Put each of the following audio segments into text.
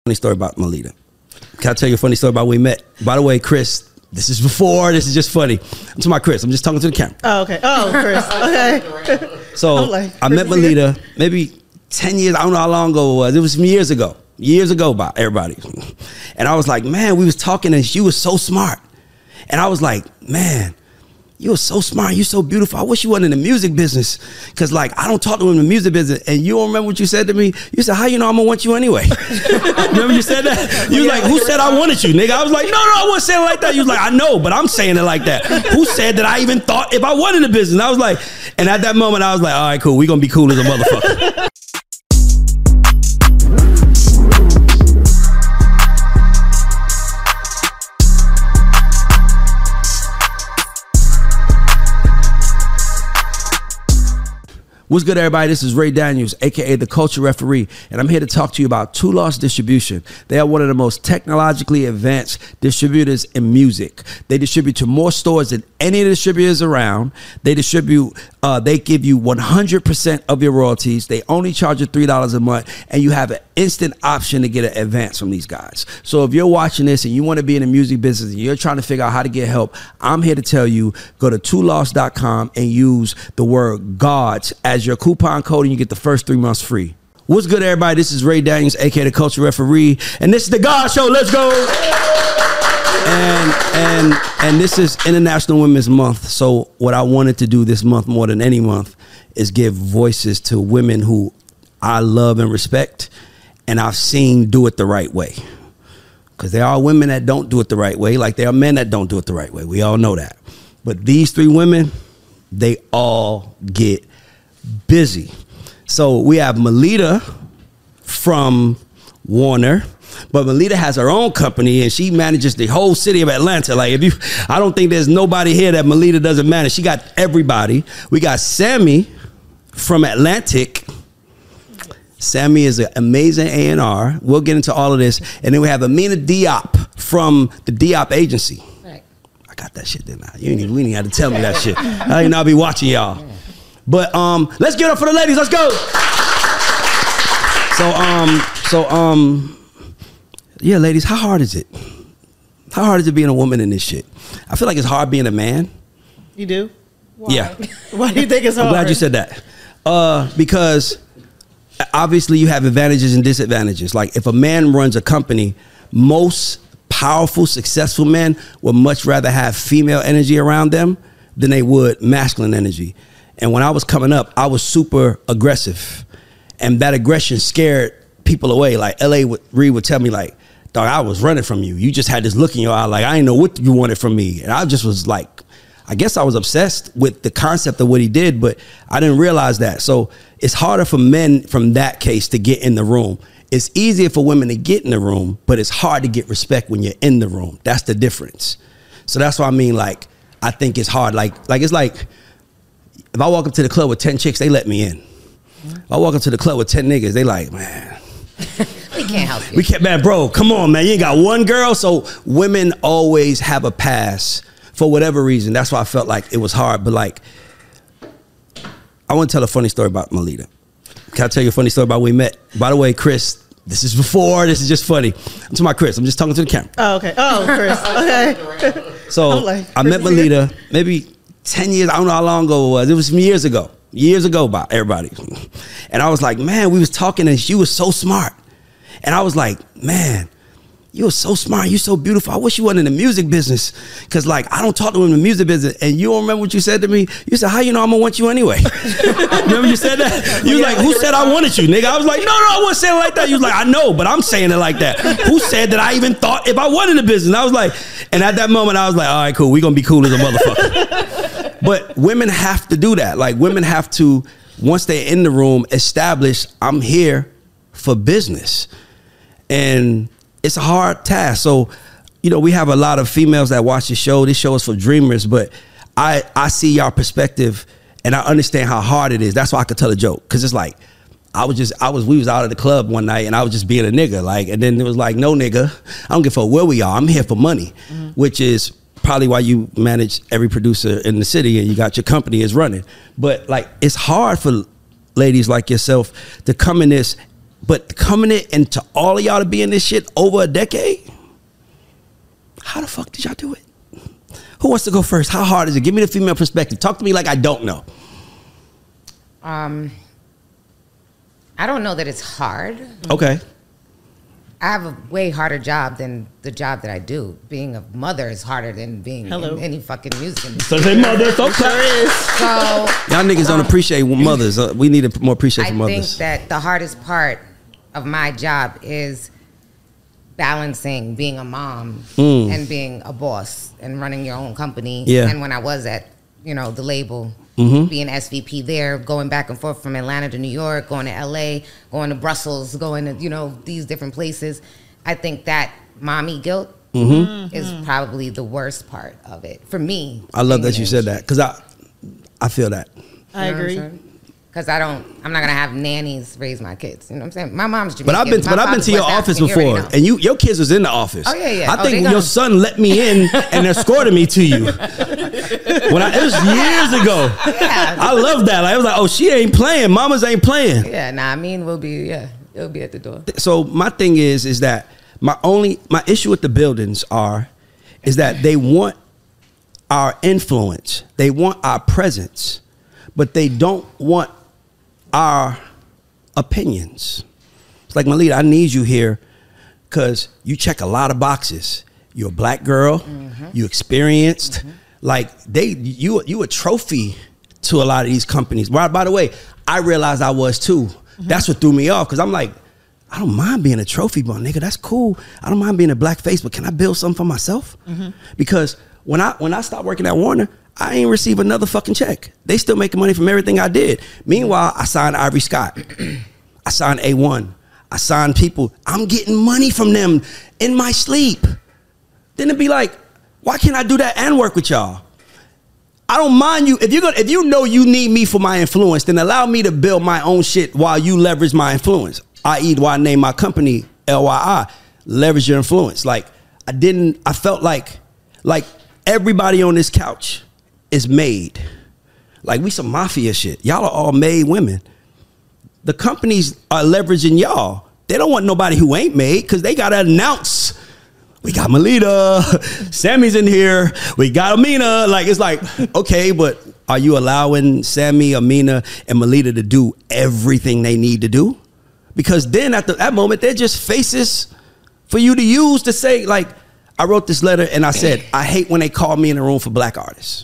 Funny story about Melita. Can I tell you a funny story about when we met? By the way, Chris, this is just funny. I'm talking about Chris. I'm just talking to the camera. Oh, okay. Oh, Chris. Okay. So like, I met Melita maybe 10 years. I don't know how long ago it was. It was some years ago. Years ago by everybody. And I was like, man, we was talking and she was so smart. And I was like, man, you were so smart. You're so beautiful. I wish you wasn't in the music business. Because, like, I don't talk to them in the music business. And you don't remember what you said to me? You said, how you know I'm going to want you anyway? Remember you said that? You was like, who said I wanted you, nigga? I was like, no, I wasn't saying it like that. You was like, I know, but I'm saying it like that. Who said that I even thought if I wasn't in the business? And I was like, and at that moment, I was like, all right, cool. We're going to be cool as a motherfucker. What's good, everybody? This is Ray Daniels, aka The Culture Referee, and I'm here to talk to you about Two Lost Distribution. They are one of the most technologically advanced distributors in music. They distribute to more stores than any of the distributors around. They distribute, they give you 100% of your royalties. They only charge you $3 a month, and you have an instant option to get an advance from these guys. So if you're watching this and you want to be in the music business and you're trying to figure out how to get help, I'm here to tell you, go to twolost.com and use the word GODS as your coupon code, and you get the first 3 months free. What's good, everybody? This is Ray Daniels, aka The Culture Referee, and this is the God Show. Let's go. And this is International Women's Month. So what I wanted to do this month more than any month is give voices to women who I love and respect, and I've seen do it the right way. Because there are women that don't do it the right way, like there are men that don't do it the right way. We all know that. But these 3 women, they all get busy. So we have Melita from Warner, but Melita has her own company and she manages the whole city of Atlanta. Like, I don't think there's nobody here that Melita doesn't manage. She got everybody. We got Sammy from Atlantic. Sammy is an amazing A&R. We'll get into all of this. And then we have Amina Diop from the Diop Agency. Right. I got that shit, didn't I? We didn't have to tell me that shit. I didn't know I'll be watching y'all. But let's give it up for the ladies. Let's go. Yeah, ladies, how hard is it? How hard is it being a woman in this shit? I feel like it's hard being a man. You do? Why? Yeah. Why do you think it's hard? I'm glad you said that. Because obviously you have advantages and disadvantages. Like if a man runs a company, most powerful, successful men would much rather have female energy around them than they would masculine energy. And when I was coming up, I was super aggressive. And that aggression scared people away. Like L.A. Reid would tell me, like, dog, I was running from you. You just had this look in your eye like, I didn't know what you wanted from me. And I just was like, I guess I was obsessed with the concept of what he did, but I didn't realize that. So it's harder for men from that case to get in the room. It's easier for women to get in the room, but it's hard to get respect when you're in the room. That's the difference. So that's what I mean. Like, I think it's hard. Like it's like, if I walk up to the club with 10 chicks, they let me in. If I walk up to the club with 10 niggas, they like, man. We can't help you. We can't, man, bro, come on, man. You ain't got one girl. So women always have a pass for whatever reason. That's why I felt like it was hard. But like, I want to tell a funny story about Melita. Can I tell you a funny story about when we met? By the way, Chris, this is just funny. I'm talking about Chris. I'm just talking to the camera. Oh, okay. Oh, Chris. Okay. So like, I met Melita maybe 10 years, I don't know how long ago it was. It was some years ago by everybody. And I was like, man, we was talking and she was so smart. And I was like, man, you were so smart. You're so beautiful. I wish you wasn't in the music business. Because, like, I don't talk to them in the music business. And you don't remember what you said to me? You said, how you know I'm going to want you anyway? Remember you said that? You was like, who said I wanted you, nigga? I was like, no, I wasn't saying it like that. You was like, I know, but I'm saying it like that. Who said that I even thought if I wasn't in the business? And I was like, and at that moment, I was like, all right, cool. We're going to be cool as a motherfucker. But women have to do that. Like, women have to, once they're in the room, establish I'm here for business. And it's a hard task. So, you know, we have a lot of females that watch the show. This show is for dreamers, but I see y'all perspective and I understand how hard it is. That's why I could tell a joke. Cause it's like, we was out at the club one night and I was just being a nigga. Like, and then it was like, no nigga, I don't give a fuck where we are. I'm here for money, which is probably why you manage every producer in the city and you got your company is running. But like, it's hard for ladies like yourself to come in this But coming in and to all of y'all to be in this shit over a decade, how the fuck did y'all do it? Who wants to go first? How hard is it? Give me the female perspective. Talk to me like I don't know. I don't know that it's hard. Okay. I have a way harder job than the job that I do. Being a mother is harder than being in any fucking music industry. So say mother, so y'all niggas don't appreciate mothers. We need more appreciation for mothers. I think that the hardest part of my job is balancing being a mom and being a boss and running your own company. Yeah. And when I was at, the label, being SVP there, going back and forth from Atlanta to New York, going to LA, going to Brussels, going to, these different places. I think that mommy guilt is probably the worst part of it for me. I love that you said that because I feel that. I agree. Because I'm not gonna have nannies raise my kids. You know what I'm saying? My mom's Jamaican. But I've been to your office before, and your kids was in the office. Oh yeah. I think your son let me in and escorted me to you. It was years ago. Yeah. I love that. I was like, oh, she ain't playing. Mamas ain't playing. Yeah, it'll be at the door. So my thing is that my issue with the buildings is that they want our influence, they want our presence, but they don't want our opinions. It's like, Melita, I need you here because you check a lot of boxes. You're a black girl. You experienced. Like you a trophy to a lot of these companies. By the way, I realized I was too. That's what threw me off because I'm like, I don't mind being a trophy bun, nigga. That's cool. I don't mind being a black face, but can I build something for myself? Because when I stopped working at Warner, I ain't receive another fucking check. They still making money from everything I did. Meanwhile, I signed Ivory Scott. I signed A1. I signed people. I'm getting money from them in my sleep. Then it'd be like, why can't I do that and work with y'all? I don't mind you. If you know you need me for my influence, then allow me to build my own shit while you leverage my influence. I.e., why I named my company LYI, leverage your influence. Like I felt like everybody on this couch is made. Like we some mafia shit. Y'all are all made women. The companies are leveraging y'all. They don't want nobody who ain't made because they got to announce, we got Melita, Sammy's in here, we got Amina. Like, it's like, okay, but are you allowing Sammy, Amina, and Melita to do everything they need to do? Because then at that moment, they're just faces for you to use to say, like, I wrote this letter and I said, I hate when they call me in a room for black artists.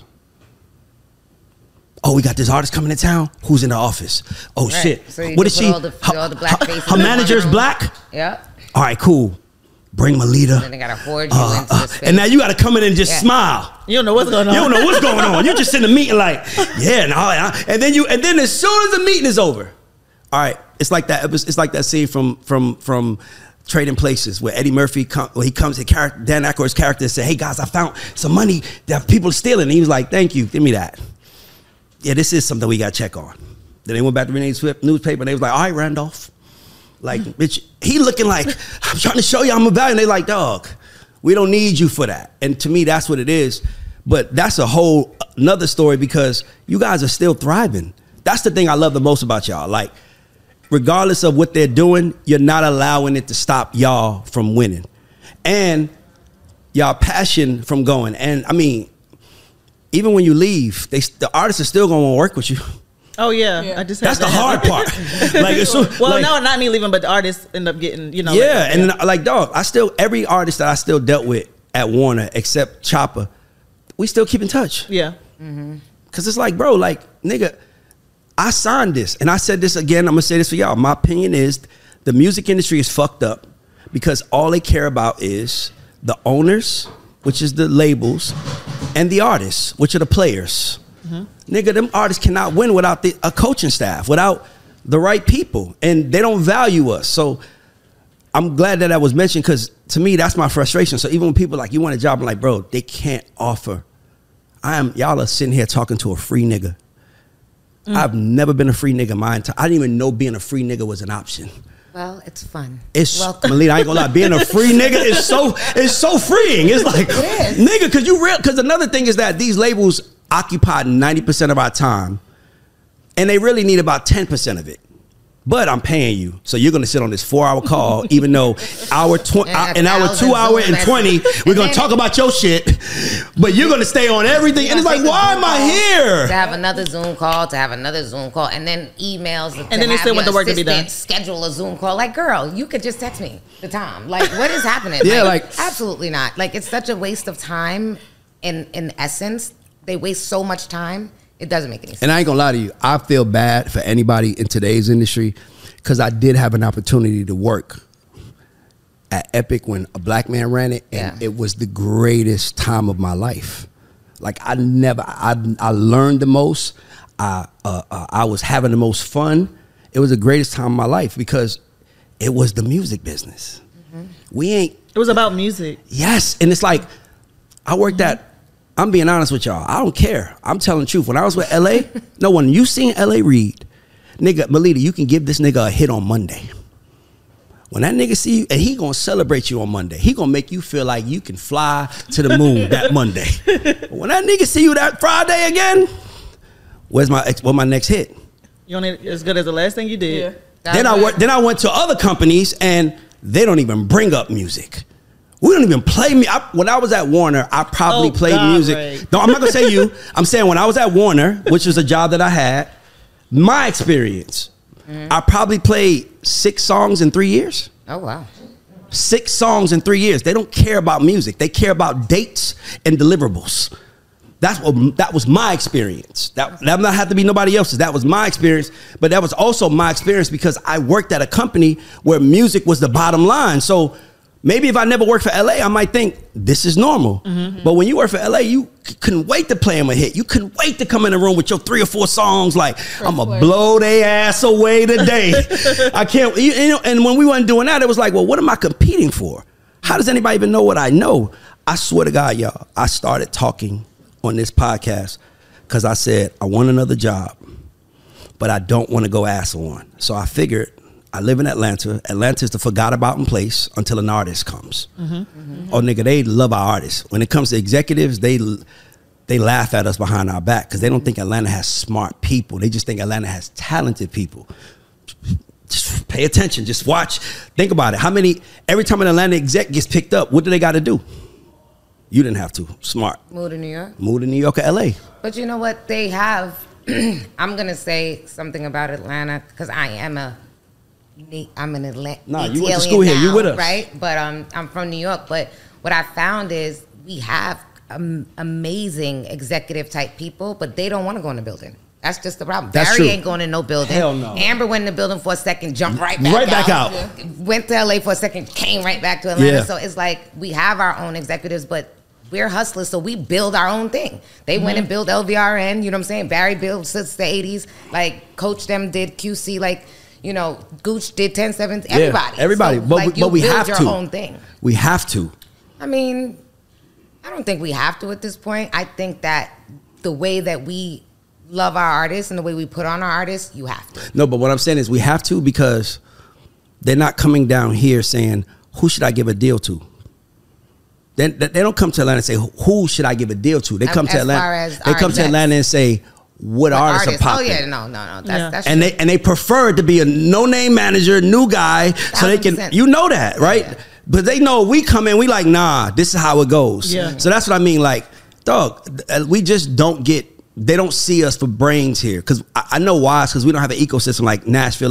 Oh, we got this artist coming to town. Who's in the office? Oh, right. Shit. So what is she? All the black faces her manager's black? Yeah. All right, cool. Bring Melita. And then they got to hoard you into the space. And now you got to come in and just smile. You don't know what's going on. You don't know what's going on. You just in the meeting like, yeah. And then as soon as the meeting is over, all right, it's like that. It's like that scene from Trading Places where Eddie Murphy Dan Aykroyd's character said, hey guys, I found some money that people are stealing. And he was like, thank you, give me that. Yeah, this is something we got to check on. Then they went back to Renee Swift newspaper and they was like, all right, Randolph. Like, bitch, he looking like, I'm trying to show you I'm a value. And they like, dog, we don't need you for that. And to me, that's what it is. But that's a whole another story because you guys are still thriving. That's the thing I love the most about y'all. Like, regardless of what they're doing, you're not allowing it to stop y'all from winning. And y'all passion from going. And I mean, even when you leave, the artists are still going to want to work with you. Oh yeah. I just that's the hard part. Like, no, not me leaving, but the artists end up getting, Yeah, like, and like, dog, every artist that I still dealt with at Warner, except Chopper, we still keep in touch. Yeah. Cause it's like, bro, like, nigga, I signed this, and I said this again. I'm gonna say this for y'all. My opinion is the music industry is fucked up because all they care about is the owners, which is the labels, and the artists, which are the players. Nigga, them artists cannot win without a coaching staff, without the right people, and they don't value us. So I'm glad that was mentioned because to me, that's my frustration. So even when people are like, you want a job, I'm like, bro, they can't offer. Y'all are sitting here talking to a free nigga. I've never been a free nigga my entire. I didn't even know being a free nigga was an option. Well, it's fun. Melita, I ain't gonna lie. Being a free nigga is so freeing. It's like, nigga, because another thing is that these labels occupy 90% of our time, and they really need about 10% of it. but I'm paying you. So you're going to sit on this 4-hour call, even though an hour 2 hour and 20, we're going to talk about your shit, but you're going to stay on everything. And it's like, why am I here? To have another Zoom call, and then emails. And then they still want the work to be done. Schedule a Zoom call. Like, girl, you could just text me the time. Like, what is happening? Yeah, like absolutely not. Like, it's such a waste of time. In essence, they waste so much time. It doesn't make any sense. And I ain't gonna lie to you, I feel bad for anybody in today's industry because I did have an opportunity to work at Epic when a black man ran it, and it was the greatest time of my life. Like I learned the most. I was having the most fun. It was the greatest time of my life because it was the music business. It was about music. Yes, and it's like I worked at. I'm being honest with y'all. I don't care. I'm telling the truth. When I was with LA, no one, you seen LA Reid, nigga, Melita, you can give this nigga a hit on Monday. When that nigga see you, and he gonna celebrate you on Monday. He gonna make you feel like you can fly to the moon that Monday. When that nigga see you that Friday again, what's my next hit? You only as good as the last thing you did. Yeah. Then I went to other companies and they don't even bring up music. We don't even play me. When I was at Warner, I probably played music. Right. No, I'm not gonna say you. I'm saying when I was at Warner, which was a job that I had, my experience, I probably played 6 songs in 3 years. Oh wow. 6 songs in 3 years. They don't care about music. They care about dates and deliverables. That was my experience. That not have to be nobody else's. That was my experience. But that was also my experience because I worked at a company where music was the bottom line. So maybe if I never worked for LA, I might think this is normal. But when you work for LA, you couldn't wait to play them a hit. You couldn't wait to come in the room with your 3 or 4 songs like, I'm going to blow their ass away today. I can't, and when we weren't doing that, it was like, well, what am I competing for? How does anybody even know what I know? I swear to God, y'all, I started talking on this podcast because I said, I want another job, but I don't want to go ass on. So I figured, I live in Atlanta. Atlanta is the forgot about place until an artist comes. Oh, nigga, they love our artists. When it comes to executives, they laugh at us behind our back because they don't think Atlanta has smart people. They just think Atlanta has talented people. Just pay attention. Just watch. Think about it. Every time an Atlanta exec gets picked up, what do they got to do? You didn't have to. Smart. Move to New York. Move to New York or LA. But you know what? They have, I'm going to say something about Atlanta because I'm an Atlanta. Nah, you went to school here. You with us. Right? But I'm from New York. But what I found is we have amazing executive type people, but they don't want to go in the building. That's just the problem. That's Barry true. ain't going in no building. Hell no. Amber went in the building for a second, jumped right back out. Yeah. Went to LA for a second, came right back to Atlanta. Yeah. So it's like we have our own executives, but we're hustlers, so we build our own thing. They went and built LVRN, you know what I'm saying? Barry built since the 80s. Like, Coach them did QC, like, you know, Gooch did 10-7, everybody. Everybody, so, but we have your to. Own thing. We have to. I mean, I don't think we have to at this point. I think that the way that we love our artists and the way we put on our artists, you have to. No, but what I'm saying is we have to because they're not coming down here saying, who should I give a deal to? They don't come to Atlanta and say, who should I give a deal to? They come to Atlanta. They come to Atlanta and say, what artists are popping? Oh yeah, no. That's and true. they prefer to be a no-name manager, new guy, so they can. 100%. You know that, right? Yeah. But they know we come in, we like, nah, this is how it goes. Yeah. So that's what I mean. Like, dog, we just don't get. They don't see us for brains here because I know why. It's because we don't have an ecosystem like Nashville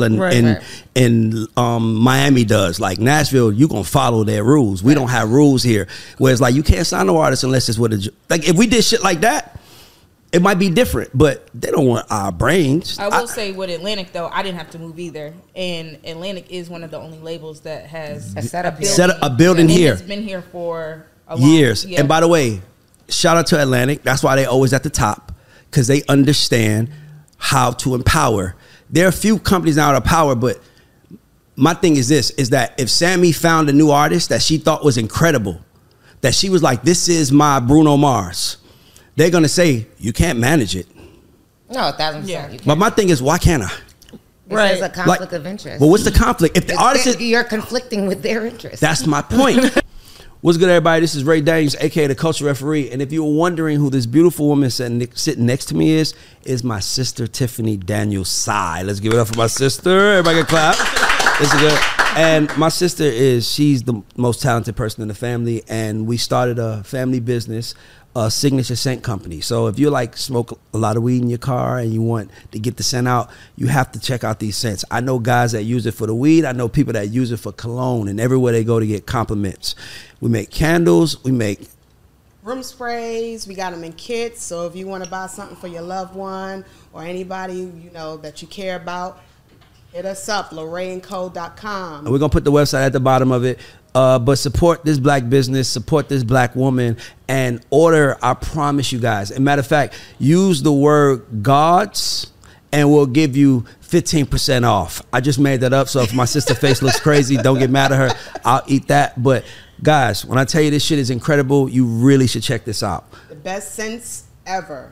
and Miami does. Like Nashville, you gonna follow their rules. We don't have rules here. Whereas like you can't sign no artist unless it's with a like. If we did shit like that, it might be different. But they don't want our brains. I will say with Atlantic though, I didn't have to move either. And Atlantic is one of the only labels that has set up a building here. It's been here for a long years. Yeah. And by the way, shout out to Atlantic. That's why they always at the top. Because they understand how to empower. There are a few companies now that are power, but my thing is this, is that if Sammy found a new artist that she thought was incredible, that she was like, this is my Bruno Mars, they're going to say, you can't manage it. No, 1,000%. Yeah. But my thing is, why can't I? There's a conflict of interest. But what's the conflict? If the artist is... You're conflicting with their interest. That's my point. What's good, everybody? This is Ray Daniels, aka the Culture Referee. And if you were wondering who this beautiful woman sitting next to me is my sister Tiffany Daniels Sy. Let's give it up for my sister. Everybody can clap. This is good. And my sister she's the most talented person in the family, and we started a family business, a signature scent company. So if you like smoke a lot of weed in your car and you want to get the scent out, you have to check out these scents. I know guys that use it for the weed. I know people that use it for cologne, and everywhere they go to get compliments. We make candles. We make room sprays. We got them in kits. So if you want to buy something for your loved one or anybody that you care about, hit us up, LorraineCo.com. And we're going to put the website at the bottom of it. But support this black business, support this black woman, and order, I promise you guys. As a matter of fact, use the word gods, and we'll give you 15% off. I just made that up, so if my sister's face looks crazy, don't get mad at her. I'll eat that. But guys, when I tell you this shit is incredible, you really should check this out. The best scents ever.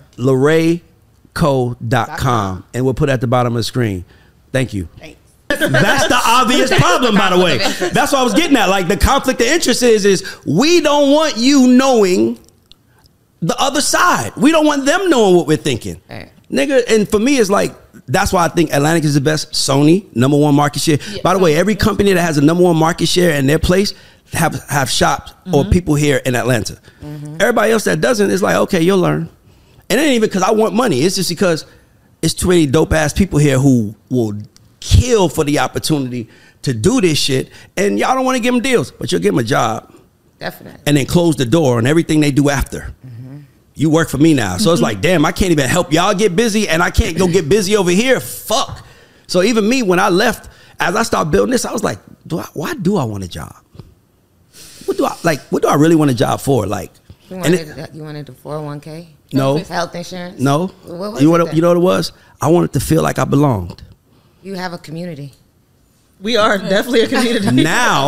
LorraineCo.com. And we'll put it at the bottom of the screen. Thank you. Thanks. That's the obvious problem, by the way. That's what I was getting at. Like, the conflict of interest is we don't want you knowing the other side. We don't want them knowing what we're thinking. Right. Nigga, and for me, it's like, that's why I think Atlantic is the best. Sony, #1 market share. Yeah. By the way, every company that has a #1 market share in their place have shops or people here in Atlanta. Everybody else that doesn't is like, okay, you'll learn. And it ain't even because I want money. It's just because it's too many dope ass people here who will kill for the opportunity to do this shit, and y'all don't want to give them deals, but you'll give them a job. Definitely. And then close the door on everything they do after. You work for me now. So it's like, damn, I can't even help y'all get busy, and I can't go get busy over here. Fuck. So even me, when I left, as I started building this, I was like, why do I want a job? What do I really want a job for? Like, you wanted the 401k? No. Health insurance? No. What you know what it was? I wanted to feel like I belonged. You have a community. We are definitely a community. Now,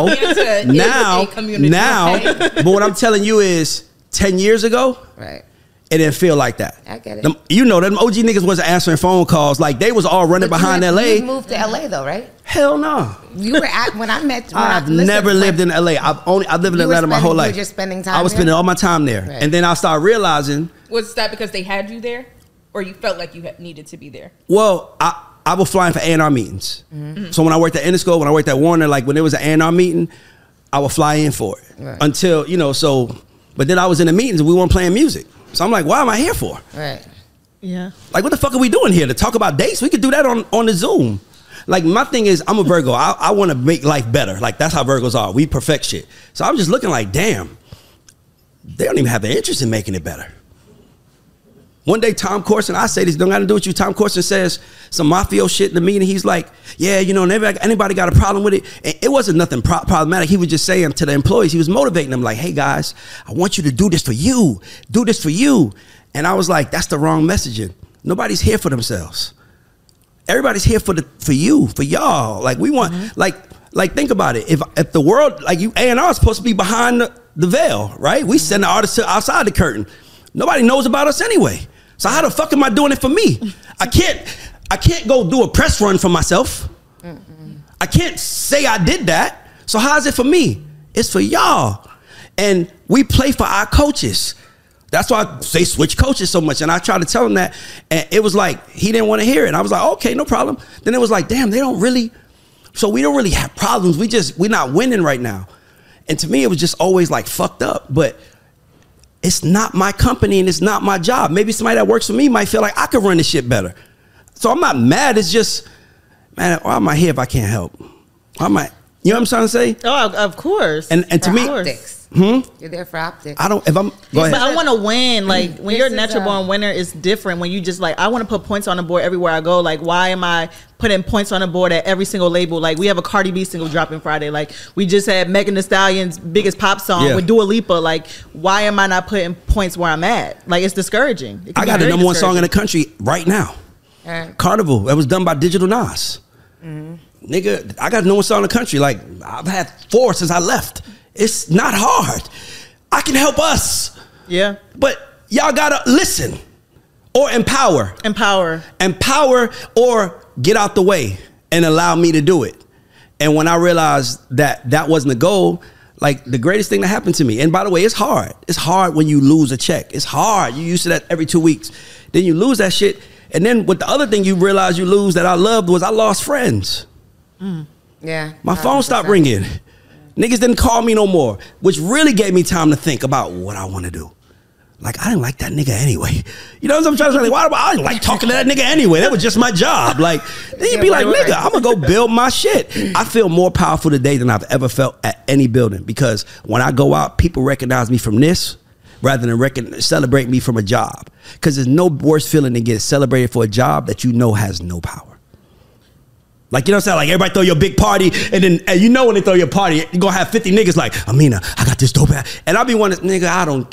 but what I'm telling you is 10 years ago, right? It didn't feel like that. I get it. Them OG niggas wasn't answering phone calls. Like, they was all running behind LA. You moved to LA though, right? Hell no. You were when I met. I've never lived in LA. I've lived in Atlanta my whole life. You were just spending time. I was spending all my time there, right. And then I started realizing. Was that because they had you there, or you felt like you needed to be there? Well, I was flying for A&R meetings. So when I worked at Interscope, when I worked at Warner, like when there was an A&R meeting, I would fly in for it. Right. Until, but then I was in the meetings and we weren't playing music. So I'm like, why am I here for? Right. Yeah. Like, what the fuck are we doing here? To talk about dates? We could do that on the Zoom. Like, my thing is, I'm a Virgo. I want to make life better. Like, that's how Virgos are. We perfect shit. So I'm just looking like, damn, they don't even have the interest in making it better. One day, Tom Corson, I say this, don't got to do with you. Tom Corson says some mafia shit in the meeting. He's like, yeah, anybody got a problem with it? And it wasn't nothing problematic. He was just saying to the employees, he was motivating them like, hey guys, I want you to do this for you. Do this for you. And I was like, that's the wrong messaging. Nobody's here for themselves. Everybody's here for you, for y'all. Like, we want, like think about it. If the world, like, you A&R is supposed to be behind the veil, right? We send the artists outside the curtain. Nobody knows about us anyway. So how the fuck am I doing it for me? I can't go do a press run for myself. I can't say I did that. So how is it for me? It's for y'all. And we play for our coaches. That's why they switch coaches so much. And I tried to tell him that. And it was like, he didn't want to hear it. And I was like, okay, no problem. Then it was like, damn, we don't really have problems. We're not winning right now. And to me, it was just always like fucked up. But it's not my company and it's not my job. Maybe somebody that works for me might feel like I could run this shit better. So I'm not mad. It's just, man, why am I here if I can't help? Why am I, you know what I'm trying to say? Oh, of course. And to me, optics. You're there for optics. Go ahead. But I want to win. Like, when you're a natural born winner, it's different. When you just like, I want to put points on the board everywhere I go. Like, why am I putting points on the board at every single label? Like, we have a Cardi B single dropping Friday. Like, we just had Megan Thee Stallion's biggest pop song with Dua Lipa. Like, why am I not putting points where I'm at? Like, it's discouraging. I got the #1 song in the country right now. Carnival. That was done by Digital Nas. Nigga, I got the #1 song in the country. Like, I've had 4 since I left. It's not hard. I can help us. Yeah. But y'all gotta listen or empower. Empower or get out the way and allow me to do it. And when I realized that wasn't the goal, Like the greatest thing that happened to me. And by the way, it's hard. It's hard when you lose a check. It's hard. You used to that every 2 weeks. Then you lose that shit. And then with the other thing you realize you lose that I loved was I lost friends. Yeah. My phone stopped ringing. Niggas didn't call me no more, which really gave me time to think about what I want to do. Like, I didn't like that nigga anyway. You know what I'm trying to say? Like, I didn't like talking to that nigga anyway. That was just my job. Like, then you'd be like, nigga, I'm going to go build my shit. I feel more powerful today than I've ever felt at any building, because when I go out, people recognize me from this rather than celebrate me from a job. Because there's no worse feeling than getting celebrated for a job that you know has no power. Like, you know what I'm saying? Like, everybody throw your big party, and then and you know when they throw your party, you're going to have 50 niggas like, Amina, I got this dope ass. And I'll be one, nigga, I don't...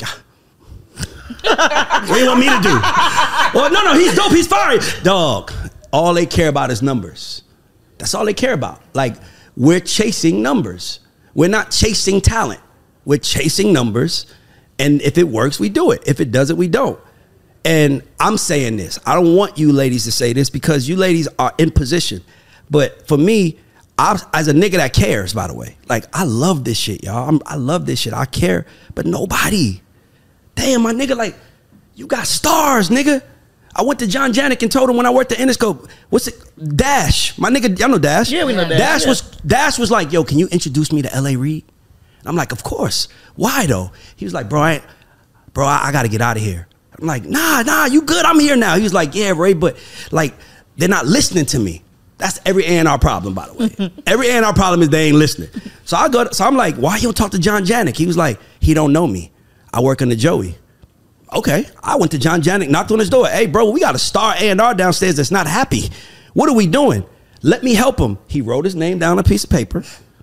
What do you want me to do? Well, no, he's dope, he's fire. Dog, all they care about is numbers. That's all they care about. Like, we're chasing numbers. We're not chasing talent. We're chasing numbers. And if it works, we do it. If it doesn't, we don't. And I'm saying this. I don't want you ladies to say this because you ladies are in position. But for me, as a nigga that cares, by the way, like, I love this shit, y'all. I love this shit. I care. But nobody. Damn, my nigga, like, you got stars, nigga. I went to John Janik and told him when I worked at Interscope, what's it? Dash. My nigga, y'all know Dash? Yeah, we know Dash. Dash was like, yo, can you introduce me to L.A. Reid? And I'm like, of course. Why, though? He was like, bro, I got to get out of here. I'm like, nah, you good? I'm here now. He was like, yeah, Ray, but, like, they're not listening to me. That's every A&R problem, by the way. Every A&R problem is they ain't listening. So I'm like, why you don't talk to John Janik? He was like, he don't know me. I work under Joey. Okay, I went to John Janik, knocked on his door. Hey, bro, we got a star A&R downstairs that's not happy. What are we doing? Let me help him. He wrote his name down on a piece of paper.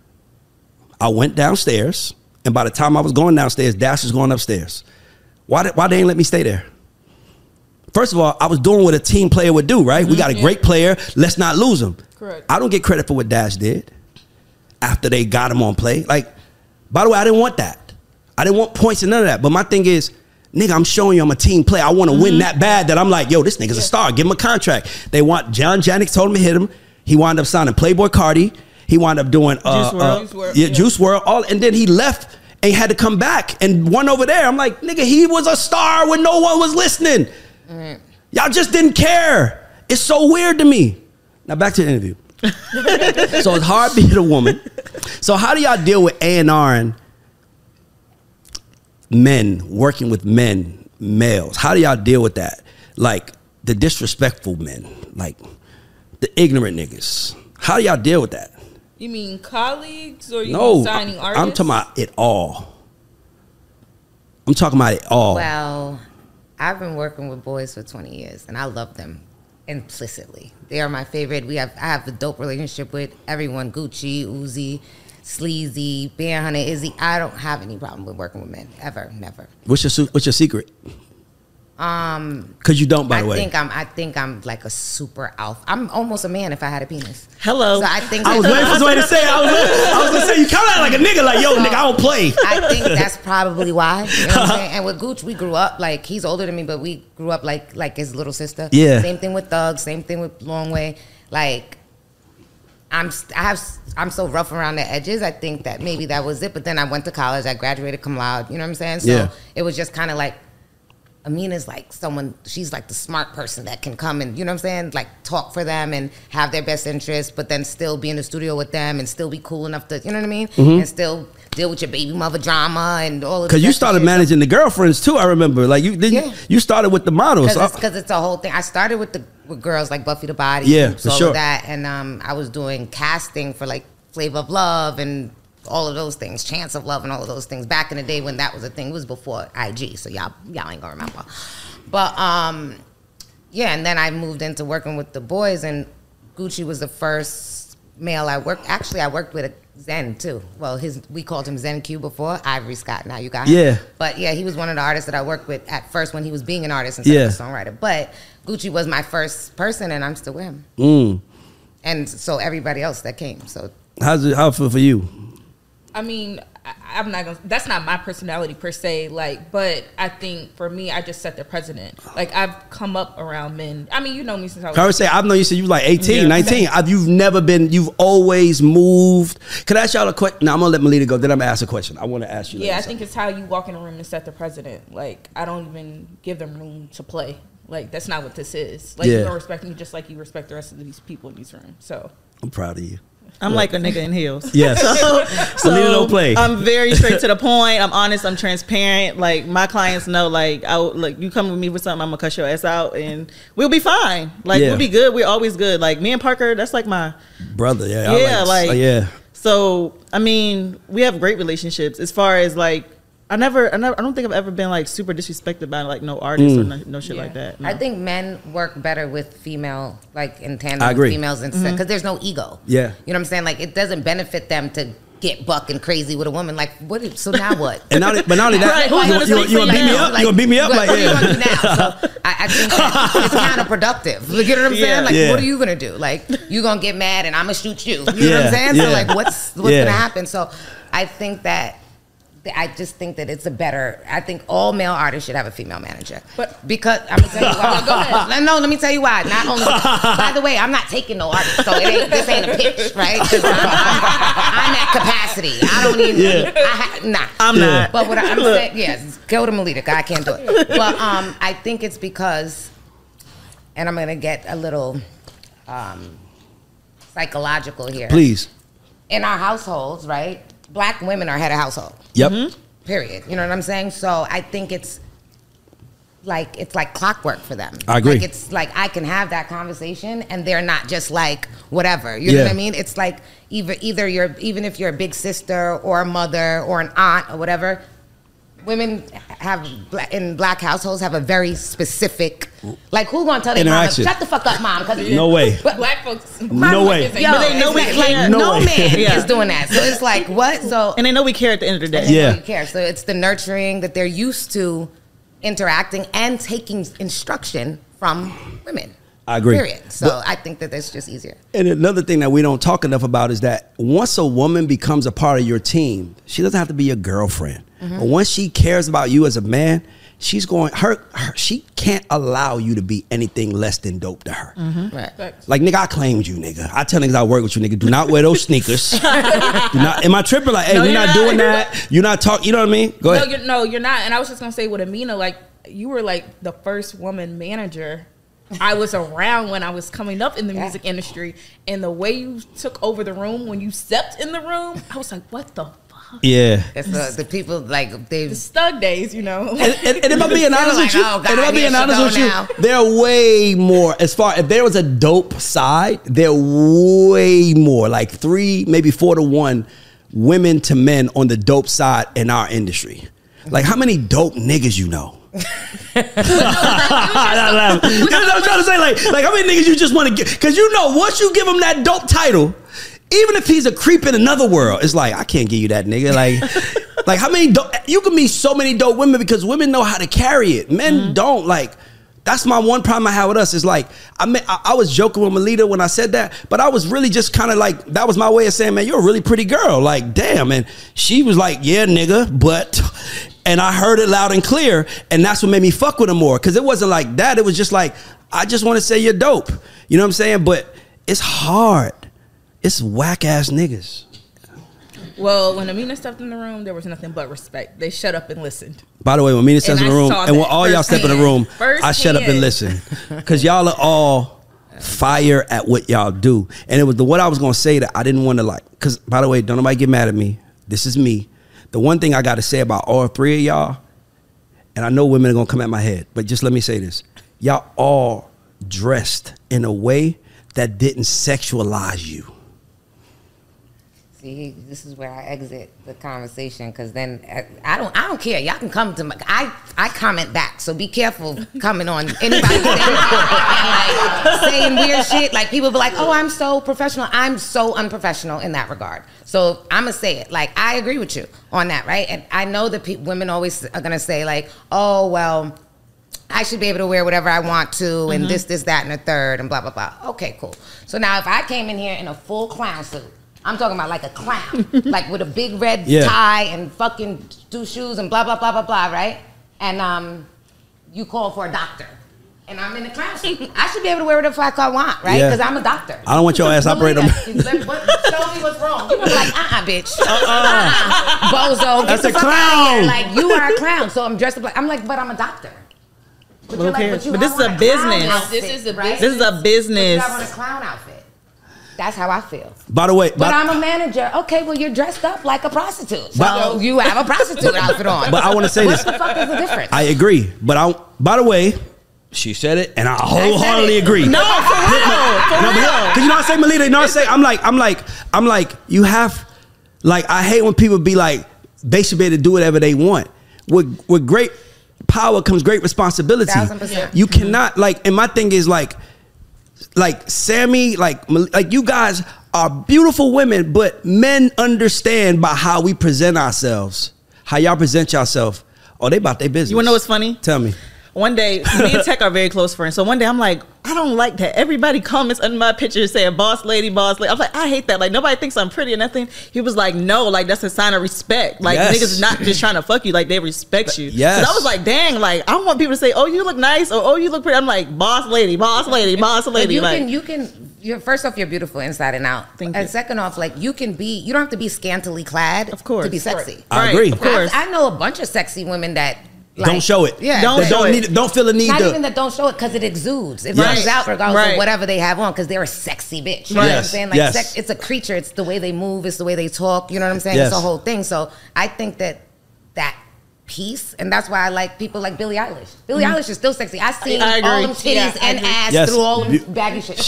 I went downstairs, and by the time I was going downstairs, Dash was going upstairs. Why they ain't let me stay there? First of all, I was doing what a team player would do, right? We got a great player. Let's not lose him. Correct. I don't get credit for what Dash did after they got him on play. Like, by the way, I didn't want that. I didn't want points and none of that. But my thing is, nigga, I'm showing you I'm a team player. I want to win that bad that I'm like, yo, this nigga's a star. Give him a contract. They want John Janik told him to hit him. He wound up signing Playboy Cardi. He wound up doing Juice WRLD. Juice WRLD. And then he left and had to come back and won over there. I'm like, nigga, he was a star when no one was listening. Y'all just didn't care. It's so weird to me. Now back to the interview. So it's hard being a woman. So how do y'all deal with A&R and men, working with men, males? How do y'all deal with that? Like the disrespectful men, like the ignorant niggas. How do y'all deal with that? You mean colleagues or you mean signing artists? I'm talking about it all. I'm talking about it all. Well, I've been working with boys for 20 years, and I love them implicitly. They are my favorite. I have a dope relationship with everyone. Gucci, Uzi, Sleazy, Bear Hunter, Izzy. I don't have any problem with working with men. Ever. Never. What's your secret? Because you don't, by the way. I think I'm like a super alpha. I'm almost a man if I had a penis. Hello. So I think I was waiting for somebody to say it. I was gonna say you kind of like a nigga, like, yo, nigga, I don't play. I think that's probably why. You know what I'm saying? And with Gooch, we grew up like he's older than me, but we grew up like his little sister. Yeah. Same thing with Thug. Same thing with Longway. Like I'm so rough around the edges. I think that maybe that was it. But then I went to college. I graduated cum laude. You know what I'm saying? So it was just kind of like. Amina's like someone, she's like the smart person that can come and, you know what I'm saying, like talk for them and have their best interests, but then still be in the studio with them and still be cool enough to, you know what I mean? And still deal with your baby mother drama and all of that. Because you started managing the girlfriends too, I remember. Like you started with the models. Because it's a whole thing. I started with girls like Buffy the Body. Yeah, for all sure. of that. And I was doing casting for like Flavor of Love and all of those things, Chance of Love and all of those things. Back in the day when that was a thing, it was before IG, so y'all ain't gonna remember. But yeah, and then I moved into working with the boys, and Gucci was the first male I worked. Actually, I worked with Zen too. Well, we called him Zen Q before. Ivory Scott, now you got him. Yeah. But yeah, he was one of the artists that I worked with at first when he was being an artist instead of a songwriter. But Gucci was my first person, and I'm still with him. And so everybody else that came. So how it feel for you? I mean, I'm not gonna. That's not my personality per se. Like, but I think for me, I just set the precedent. Like, I've come up around men. I mean, you know me since I was. I would say I've known you since you was like 18, 19. You've never been. You've always moved. Can I ask y'all a question? Now I'm gonna let Melita go. Then I'm gonna ask a question. I want to ask you. Yeah, I think it's how you walk in a room and set the precedent. Like, I don't even give them room to play. Like, that's not what this is. Like, you don't respect me just like you respect the rest of these people in these rooms. So I'm proud of you. I'm like a nigga in heels. Yes. So don't play. I'm very straight to the point. I'm honest. I'm transparent. Like, my clients know, like, you come with me with something, I'm gonna cut your ass out, and we'll be fine. Like, we'll be good. We're always good. Like, me and Parker, that's like my brother. Yeah. Yeah. So I mean, we have great relationships. As far as like, I don't think I've ever been like super disrespected by like no artist or no shit like that. No. I think men work better with female, like in tandem I agree. with females instead, because there's no ego. Yeah. You know what I'm saying? Like, it doesn't benefit them to get buck and crazy with a woman. Like, what? So now what? But not only that, you gonna beat me up? You gonna beat me up? What are you gonna do now? So I think that it's counterproductive. You know what I'm saying? Like, what are you gonna do? Like, you gonna get mad and I'm gonna shoot you. You know what I'm saying? So like, what's gonna happen? So I think that. I just think that it's I think all male artists should have a female manager. But because, I'm going to tell you why. Go ahead. No, let me tell you why. Not only, by the way, I'm not taking no artist, so this ain't a pitch, right? Because I'm at capacity. I don't even, I'm not. But what I'm saying, go to Melita, I can't do it. But I think it's because, and I'm going to get a little psychological here. Please. In our households, right? Black women are head of household. Yep. Period. You know what I'm saying? So I think it's like clockwork for them. I agree. Like, it's like I can have that conversation and they're not just like whatever. You know what I mean? It's like even if you're a big sister or a mother or an aunt or whatever, women in black households have a very specific, like, who gonna tell their mom, shut the fuck up, mom? No way. Black folks, no way. Yo, but they know no man is doing that. So it's like, what? So, and they know we care at the end of the day. Yeah, we care. So it's the nurturing that they're used to, interacting and taking instruction from women. I agree. Period. So I think that that's just easier. And another thing that we don't talk enough about is that once a woman becomes a part of your team, she doesn't have to be your girlfriend. But once she cares about you as a man, she's going, she can't allow you to be anything less than dope to her. Right. Like, nigga, I claimed you, nigga. I tell niggas I work with you, nigga. Do not wear those sneakers. Am I tripping? Like, hey, we're not doing that. You're not talking, you know what I mean? Go ahead. No, you're not. And I was just going to say with Amina, like, you were like the first woman manager I was around when I was coming up in the music industry, and the way you took over the room when you stepped in the room, I was like, what the fuck? Yeah. It's the people, like, the Stug days, you know. And if I'm being honest with you, they're way more, as far, if there was a dope side, they're way more, like 3, maybe 4 to 1 women to men on the dope side in our industry. Like, how many dope niggas you know? You know what I'm trying to say? Like how many niggas you just want to get? Because you know, once you give him that dope title, even if he's a creep in another world, it's like, I can't give you that nigga. Like how many you can meet so many dope women because women know how to carry it. Men don't. Like, that's my one problem I have with us is like, I was joking with Melita when I said that, but I was really just kind of like, that was my way of saying, man, you're a really pretty girl. Like, damn. And she was like, yeah, nigga, but... And I heard it loud and clear, and that's what made me fuck with her more. Because it wasn't like that. It was just like, I just want to say you're dope. You know what I'm saying? But it's hard. It's whack-ass niggas. Well, when Amina stepped in the room, there was nothing but respect. They shut up and listened. By the way, when Amina steps in the room, and when all y'all step in the room, I shut up and listen. Because y'all are all fire at what y'all do. And it was what I was going to say that I didn't want to like. Because, by the way, don't nobody get mad at me. This is me. The one thing I got to say about all 3 of y'all, and I know women are going to come at my head, but just let me say this. Y'all all dressed in a way that didn't sexualize you. See, this is where I exit the conversation, because then I don't care. Y'all can come to my. I comment back, so be careful coming on anybody and like saying weird shit. Like, people be like, "Oh, I'm so professional." I'm so unprofessional in that regard. So I'm gonna say it. Like, I agree with you on that, right? And I know that women always are gonna say like, "Oh, well, I should be able to wear whatever I want to, and this, that, and the third, and blah blah blah." Okay, cool. So now if I came in here in a full clown suit, I'm talking about like a clown, like with a big red tie and fucking 2 shoes and blah, blah, blah, blah, blah, right? And you call for a doctor. And I'm in the clown suit. I should be able to wear whatever fuck I want, right? Because I'm a doctor. I don't want your ass operating. Show me what's wrong. You were like, bitch. Bozo, get the fuck out of here. Like, you are a clown. So I'm dressed up like, but I'm a doctor. But Who cares? Like, but this is a business. This is a right? This is a business. I want a clown outfit. That's how I feel. By the way, but I'm a manager. Okay, well, you're dressed up like a prostitute. So you have a prostitute outfit on. But I want to say this. What the fuck is the difference? I agree. But by the way, she said it, and I wholeheartedly agree. No, for real. Because you know what I say, Melita? You know what I say? I'm like, you have, like, I hate when people be like, they should be able to do whatever they want. With great power comes great responsibility. 1000%. You cannot, like, and my thing is like Sammy, like you guys are beautiful women, but men understand by how we present ourselves, how y'all present yourself. Oh, they about their business. You wanna know what's funny? Tell me. One day, me and Tech are very close friends. So one day I'm like, I don't like that. Everybody comments under my picture saying boss lady, boss lady. I'm like, I hate that. Like, nobody thinks I'm pretty or nothing. He was like, no, like, that's a sign of respect. Like, niggas not just trying to fuck you. Like, they respect you. Yes. So I was like, dang, like, I want people to say, oh, you look nice, or oh, you look pretty. I'm like, boss lady, boss lady, boss lady. You're first off, you're beautiful inside and out. Thank you. And second off, like, you don't have to be scantily clad of course, to be sexy. I agree. Of course. I know a bunch of sexy women that don't show it. Yeah, don't feel the need not to. even that don't show it because it exudes. It Yes. runs out regardless Right. of whatever they have on because they're a sexy bitch. You know what I'm saying? Like Yes. it's a creature. It's the way they move. It's the way they talk. You know what I'm saying? Yes. It's a whole thing. So I think that piece, and that's why I like people like Billie Eilish. Billie Eilish is still sexy. I seen I agree. all them titties and ass Yes. through all them baggy shit.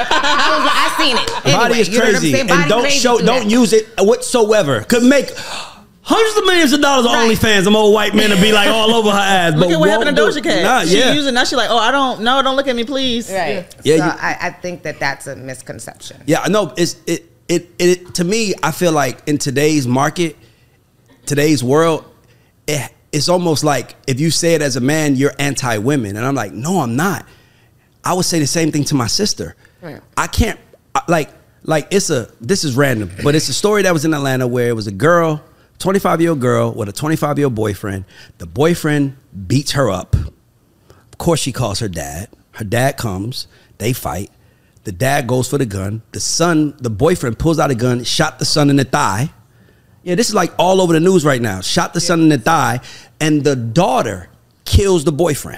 I seen it. Body Anyway, is you know what I'm crazy, saying? and Body don't crazy show, through don't that. use it whatsoever. Could make hundreds of millions of dollars on Right. OnlyFans. Them old white men to be like all over her ass. Look but at what happened to won't Doja do it. Cat. Nah, She yeah. using now. She like, oh, don't look at me, please. Right. Yeah, So you- I think that's a misconception. Yeah, I know. It to me, I feel like in today's market, today's world, it's almost like if you say it as a man, you're anti-women, and I'm like, no, I'm not. I would say the same thing to my sister. Right. I can't like this is random, but it's a story that was in Atlanta where it was a girl, 25-year-old girl with a 25-year-old boyfriend. The boyfriend beats her up. Of course, she calls her dad. Her dad comes. They fight. The dad goes for the gun. The boyfriend pulls out a gun, shot the son in the thigh. Yeah, this is like all over the news right now. Shot the son in the thigh, and the daughter kills the boyfriend.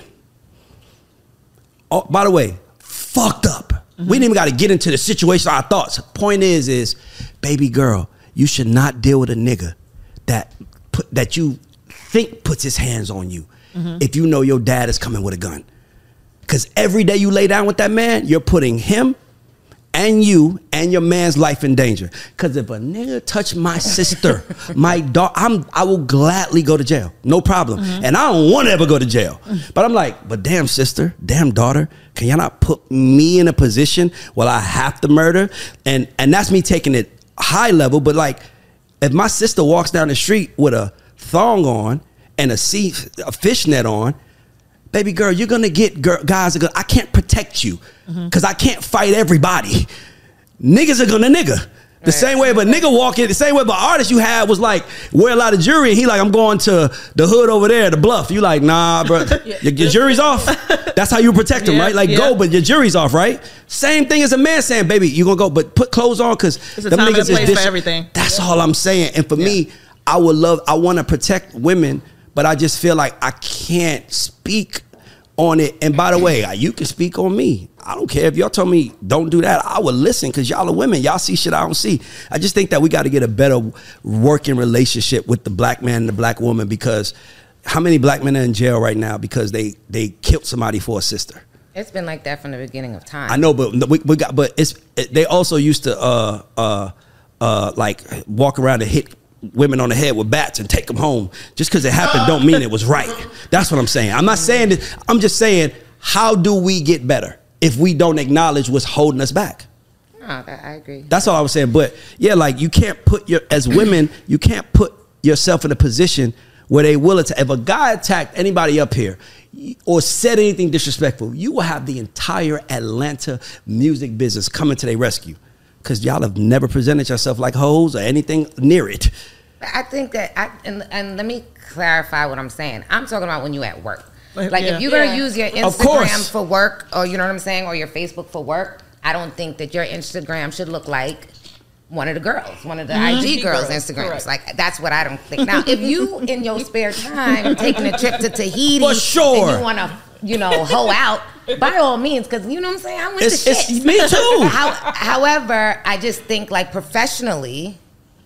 Oh, by the way, fucked up. We didn't even got to get into the situation, our thoughts. Point is, baby girl, you should not deal with a nigga that you think puts his hands on you if you know your dad is coming with a gun. Because every day you lay down with that man, you're putting him and you and your man's life in danger. Because if a nigga touch my sister, my dog, I will gladly go to jail. No problem. And I don't want to ever go to jail. But I'm like, but damn sister, damn daughter, can y'all not put me in a position where I have to murder? And that's me taking it high level. But like, if my sister walks down the street with a thong on and a fishnet on, baby girl, you're gonna get guys are gonna. I can't protect you because I can't fight everybody. Niggas are gonna nigga. The same way, but nigga walk in the same way. But artist you had was like wear a lot of jewelry. And he like, I'm going to the hood over there, the bluff. You like, nah, bro, your jury's off. That's how you protect him, right? Like go, but your jury's off, right? Same thing as a man saying, baby, you gonna go, but put clothes on because It's a time and a place for everything. That's all I'm saying. And for me, I want to protect women, but I just feel like I can't speak on it. And by the way, you can speak on me. I don't care if y'all told me don't do that. I would listen because y'all are women. Y'all see shit I don't see. I just think that we got to get a better working relationship with the black man and the black woman, because how many black men are in jail right now because they killed somebody for a sister? It's been like that from the beginning of time. I know, but they also used to like walk around and hit women on the head with bats and take them home. Just because it happened don't mean it was right. That's what I'm saying. I'm not saying that. I'm just saying, how do we get better if we don't acknowledge what's holding us back? No, I agree. That's all I was saying. But yeah, like you can't put as women, you can't put yourself in a position where they will attack. If a guy attacked anybody up here or said anything disrespectful, you will have the entire Atlanta music business coming to their rescue. because y'all have never presented yourself like hoes or anything near it. I think that, and let me clarify what I'm saying. I'm talking about when you at work. Like Yeah. if you're gonna use your Of course. Instagram for work, or you know what I'm saying, or your Facebook for work, I don't think that your Instagram should look like one of the girls, one of the IG girls' Instagrams. Correct. Like that's what I don't think. Now, if you in your spare time taking a trip to Tahiti, For sure. and you want to, hoe out, by all means, because you know what I'm saying, I went to It's shit. me too. However, I just think like professionally,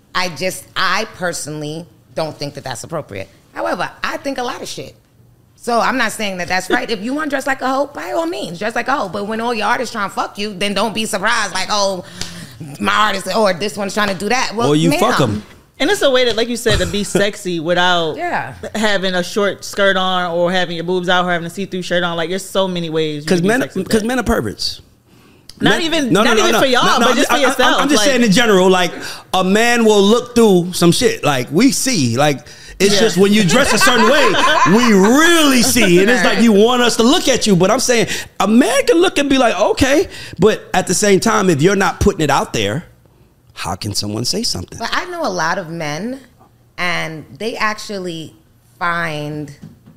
I personally don't think that that's appropriate. However, I think a lot of shit. So I'm not saying that that's right. If you want to dress like a hoe, by all means, dress like a hoe. But when all your artists trying to fuck you, then don't be surprised like, oh, my artist or this one's trying to do that. Well, Or you ma'am. fuck them. And it's a way that, like you said, to be sexy without Yeah. having a short skirt on or having your boobs out or having a see-through shirt on. Like, there's so many ways. Because men are perverts. Not even for y'all, but just for yourself. I'm just like, saying in general, like a man will look through some shit. Like we see, like it's just when you dress a certain way, we really see. And it's like you want us to look at you. But I'm saying a man can look and be like, okay. But at the same time, if you're not putting it out there, how can someone say something? But I know a lot of men, and they actually find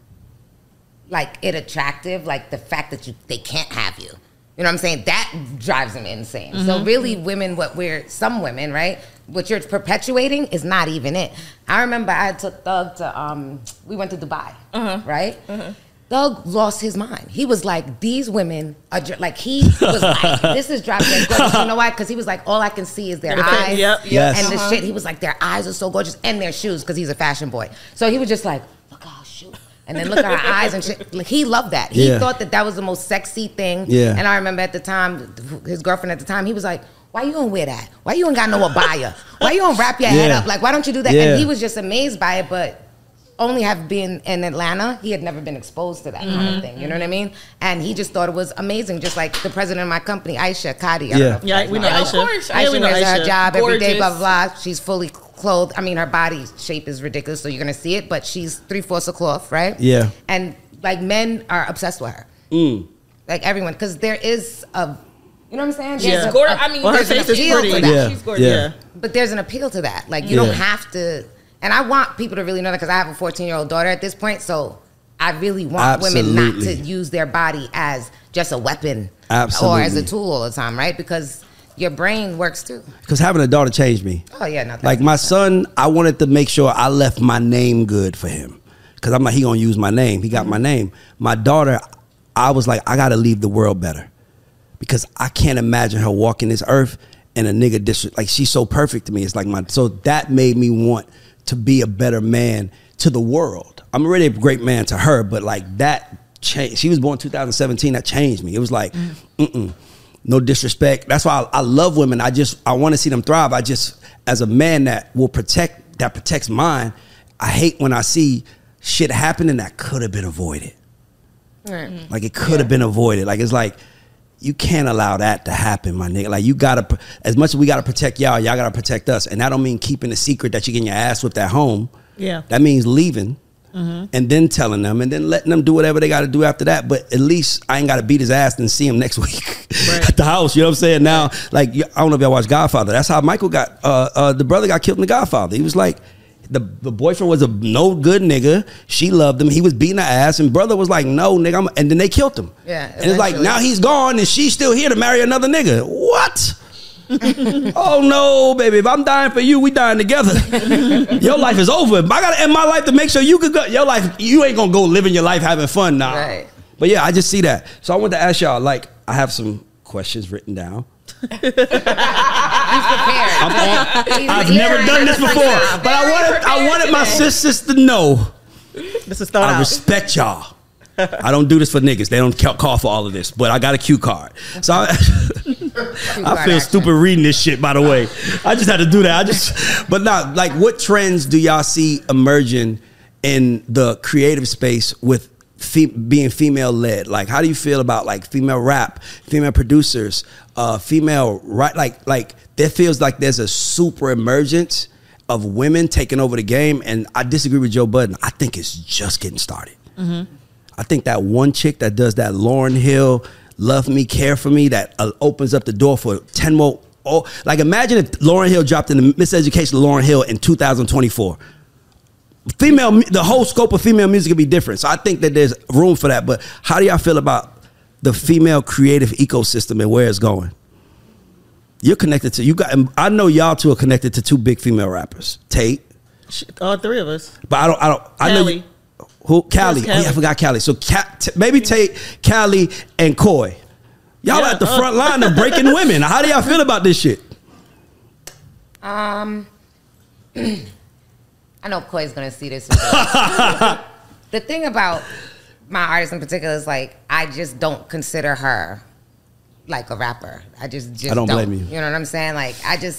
like it attractive, like the fact that they can't have you. You know what I'm saying? That drives them insane. So really, some women, right? What you're perpetuating is not even it. I remember I took Thug to, we went to Dubai, right? Thug lost his mind. He was like, these women are like, he was like, this is driving me gorgeous. You know why? Because he was like, all I can see is their eyes. Yes. And the shit, he was like, their eyes are so gorgeous, and their shoes, because he's a fashion boy. So he was just like, look at her shoe. And then look at her eyes and shit. Like, he loved that. He thought that was the most sexy thing. Yeah. And I remember at the time, his girlfriend at the time, he was like, why you don't wear that? Why you ain't got no abaya? Why you don't wrap your head up? Like, why don't you do that? Yeah. And he was just amazed by it, but only have been in Atlanta, he had never been exposed to that kind of thing. You know what I mean? And he just thought it was amazing, just like the president of my company, Aisha Kadi. I don't know if you guys we know know her. Aisha. Of course. Aisha we know wears her Aisha. job every day, blah, Gorgeous. blah, blah. She's fully clothed. I mean, her body shape is ridiculous, so you're going to see it, but she's 3/4 of cloth, right? Yeah. And, like, men are obsessed with her. Like, everyone. Because there is a, you know what I'm saying? There's Yeah. a- I mean, Well, her there's an face is appeal pretty. to that. Yeah. She's gorgeous. Yeah. But there's an appeal to that. Like, you don't have to. And I want people to really know that, because I have a 14-year-old daughter at this point. So I really want women not to use their body as just a weapon or as a tool all the time, right? Because your brain works too. Because having a daughter changed me. Oh, yeah. No, Like my son, I wanted to make sure I left my name good for him. Because I'm like, he gonna use my name. He got my name. My daughter, I was like, I gotta leave the world better. Because I can't imagine her walking this earth and a nigga like she's so perfect to me. It's like so that made me want to be a better man to the world. I'm already a great man to her, but like that changed. She was born 2017. That changed me. It was like, no disrespect. That's why I love women. I want to see them thrive. As a man that protects mine, I hate when I see shit happening that could have been avoided. Like it could have been avoided. Like it's like, you can't allow that to happen, my nigga. Like you gotta, as much as we gotta protect y'all gotta protect us. And that don't mean keeping a secret that you're getting your ass whipped at home. Yeah. That means leaving and then telling them and then letting them do whatever they gotta do after that. But at least I ain't gotta beat his ass and see him next week at the house. You know what I'm saying? Now, like, I don't know if y'all watch Godfather. That's how Michael got, the brother got killed in The Godfather. He was like, the boyfriend was a no good nigga. She loved him. He was beating her ass, and brother was like, "No, nigga," and then they killed him. Yeah, and it's like now he's gone, and she's still here to marry another nigga. What? Oh no, baby! If I'm dying for you, we dying together. Your life is over. I gotta end my life to make sure you could go. Your life, you ain't gonna go living your life having fun now. Right. But yeah, I just see that. So I want to ask y'all. Like, I have some questions written down. He's prepared. I've never done this before, but I wanted my sisters to know. This is start I out. respect y'all. I don't do this for niggas. They don't call for all of this, but I got a cue card. So I feel stupid reading this shit, by the way. I just had to do that. But now, like, what trends do y'all see emerging in the creative space with being female led? Like, how do you feel about like female rap, female producers, female right? Like there feels like there's a super emergence of women taking over the game, and I disagree with Joe Budden. I think it's just getting started. I think that one chick that does that Lauryn Hill, Love Me, Care For Me, that opens up the door for 10 more oh, like imagine if Lauryn Hill dropped in the Miseducation of Lauryn Hill in 2024. The whole scope of female music could be different. So I think that there's room for that. But how do y'all feel about the female creative ecosystem and where it's going? You're connected to, I know y'all two are connected to 2 big female rappers. Tate. All 3 of us. But I know Callie. who? Callie. Oh yeah, I forgot Callie. So maybe Tate, Callie, and Coy. Y'all at the front line of breaking women. How do y'all feel about this shit? I know Coy's gonna see this. The thing about my artist in particular is like I just don't consider her like a rapper. I just I don't blame you. You know what I'm saying? Like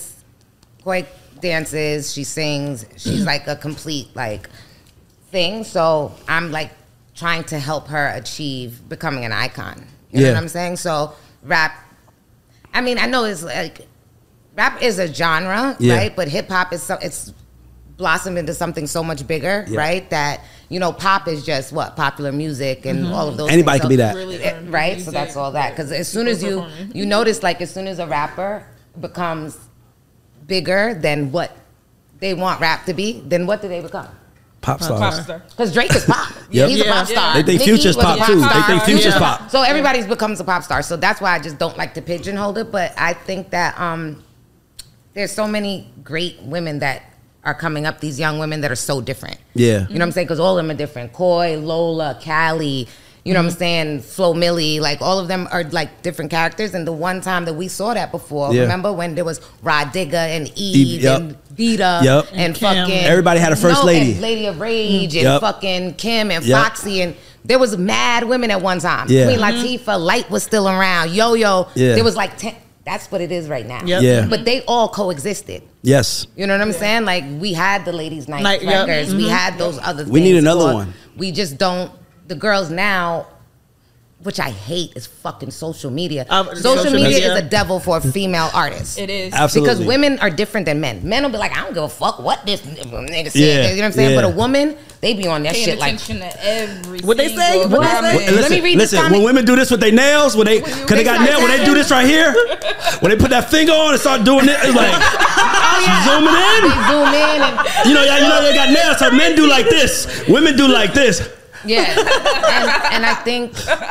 Coy dances, she sings, she's like a complete like thing. So I'm like trying to help her achieve becoming an icon. You know what I'm saying? So rap, I mean, I know it's like rap is a genre, right? But hip hop is it's blossomed into something so much bigger, right? That, you know, pop is just what? Popular music and all of those Anybody things. can be that. Really Right? music. So that's all that. Because as soon as you notice, like, as soon as a rapper becomes bigger than what they want rap to be, then what do they become? Pop stars. Pop star. Because Drake is pop. Yep. He's a pop star. They think Nicki Future's was a pop too. They star. think Future's pop. So everybody becomes a pop star. So that's why I just don't like to pigeonhole it. But I think that there's so many great women that are coming up, these young women that are so different. Yeah. You know what I'm saying? Because all of them are different. Coy, Lola, Callie, you know what I'm saying? Flo Milli, like all of them are like different characters. And the one time that we saw that before, remember when there was Rod Digger and Eve and Vita and Kim. fucking Everybody had a first lady. and Lady of Rage and fucking Kim and Foxy, and there was mad women at one time. Yeah. Queen Latifah, Light was still around. Yo-Yo, there was like 10. That's what it is right now. Yep. Yeah. But they all coexisted. Yes. You know what I'm saying? Like we had the ladies' night records. We had those other things. We need another but one. We just don't. The girls now, which I hate, is fucking social media. Social media is a devil for a female artist. It is. Absolutely. Because women are different than men. Men will be like, I don't give a fuck what this nigga said. Yeah. You know what I'm saying? Yeah. But a woman, they be on that Paying shit like. attention to every What they say? single What they comment. say? Let me read this listen. comment. When women do this with their nails, when they got nails, when they do this right here, when they put that finger on and start doing it, it's like zooming in. They zoom in and You know they got nails. So men do like this, women do like this. yeah, and I think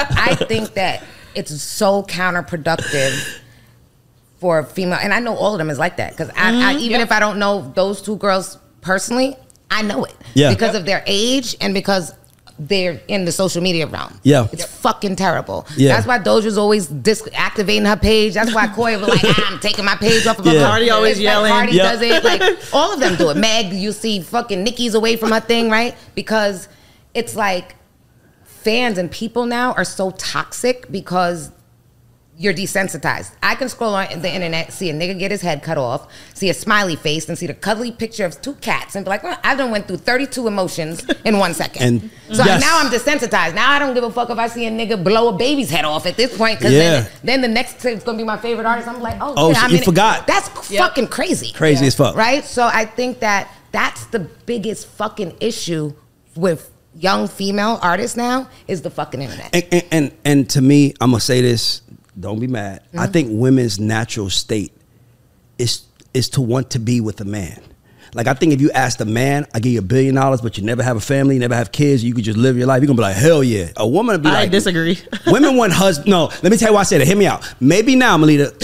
that it's so counterproductive for a female, and I know all of them is like that because I even if I don't know those 2 girls personally, I know it because of their age and because they're in the social media realm. Yeah, it's fucking terrible. Yeah, that's why Doja's always deactivating her page. That's why Coy was like, I'm taking my page off of her. Cardi always yelling. Like Cardi does it. Like all of them do it. Meg, you see, fucking Nicki's away from her thing, right? Because it's like fans and people now are so toxic because you're desensitized. I can scroll on the internet, see a nigga get his head cut off, see a smiley face, and see the cuddly picture of 2 cats, and be like, well, I done went through 32 emotions in 1 second. And so now I'm desensitized. Now I don't give a fuck if I see a nigga blow a baby's head off at this point, because then the next is gonna be my favorite artist. I'm like, you forgot. That's fucking crazy. Crazy as fuck. Right? So I think that that's the biggest fucking issue with young female artists now is the fucking internet. And to me, I'm gonna say this. Don't be mad. I think women's natural state is to want to be with a man. Like I think if you asked a man, I give you $1 billion, but you never have a family, you never have kids, you could just live your life. You're gonna be like, hell yeah. A woman would be like, I disagree. Women want husband. No, let me tell you why I said it. Hear me out. Maybe now, Melita.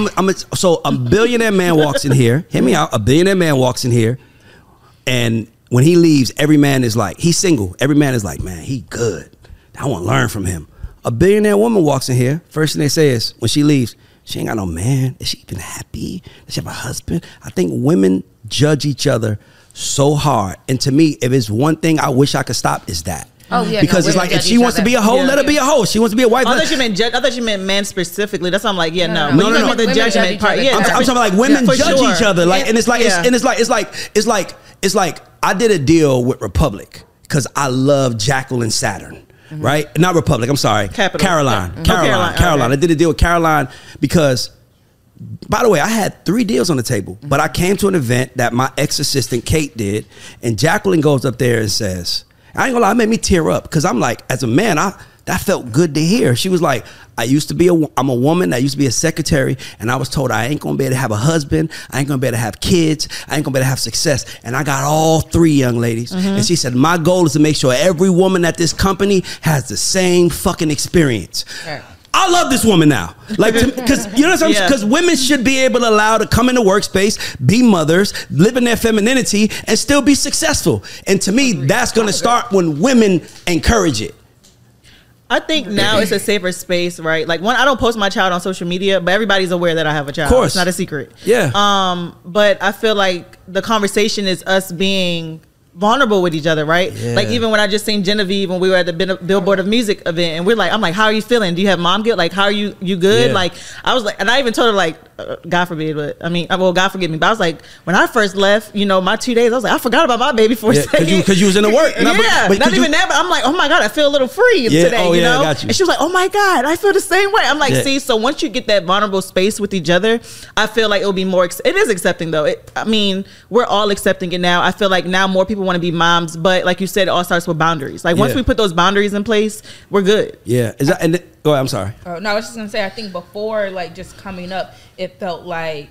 So a billionaire man walks in here. Hear me out. A billionaire man walks in here, and when he leaves, every man is like, he's single. Every man is like, man, he good. I want to learn from him. A billionaire woman walks in here. First thing they say is, when she leaves, she ain't got no man. Is she even happy? Does she have a husband? I think women judge each other so hard. And to me, if it's one thing I wish I could stop, is that. Oh, yeah, because it's like, if she wants to be a hoe, let her be a hoe. She wants to be a wife. I thought you meant men specifically. That's why I'm like, yeah, no. No. When you the judgment part, yeah. I'm talking like women judge each other, like, and it's like I did a deal with Republic because I love Jacqueline Saturn. Right? Not Republic, I'm sorry. Caroline. I did a deal with Caroline because, by the way, I had 3 deals on the table, but I came to an event that my ex-assistant Kate did, and Jacqueline goes up there and says, I ain't gonna lie, it made me tear up because I'm like, as a man, That felt good to hear. She was like, I'm a woman. I used to be a secretary, and I was told I ain't gonna be able to have a husband. I ain't gonna be able to have kids. I ain't gonna be able to have success. And I got all 3 young ladies. And she said, my goal is to make sure every woman at this company has the same fucking experience. Right. I love this woman now. Like, because you know what I'm saying? Because women should be able to allow to come in the workspace, be mothers, live in their femininity, and still be successful. And to me, that's going to start when women encourage it. I think now it's a safer space, right? Like, I don't post my child on social media, but everybody's aware that I have a child. Of course. It's not a secret. Yeah. But I feel like the conversation is us being vulnerable with each other, right? Yeah. Like, even when I just seen Genevieve when we were at the Billboard of Music event, and I'm like, how are you feeling? Do you have mom guilt? Like, how are you good? Yeah. Like, I was like, and I even told her, like, God forbid, but I mean, well, God forgive me, but I was like, when I first left, my 2 days, I was like, I forgot about my baby for a second. Because you was in the work. But not even that, but I'm like, oh my God, I feel a little free today, you know? I got you. And she was like, oh my God, I feel the same way. I'm like, see, so once you get that vulnerable space with each other, I feel like it'll be more, it is accepting though. I mean, we're all accepting it now. I feel like now more people want to be moms, but like you said, it all starts with boundaries. Like once we put those boundaries in place, we're good. Yeah. Is that, go ahead, I'm sorry. Oh, no, I was just gonna say, I think before, like, just coming up, it felt like,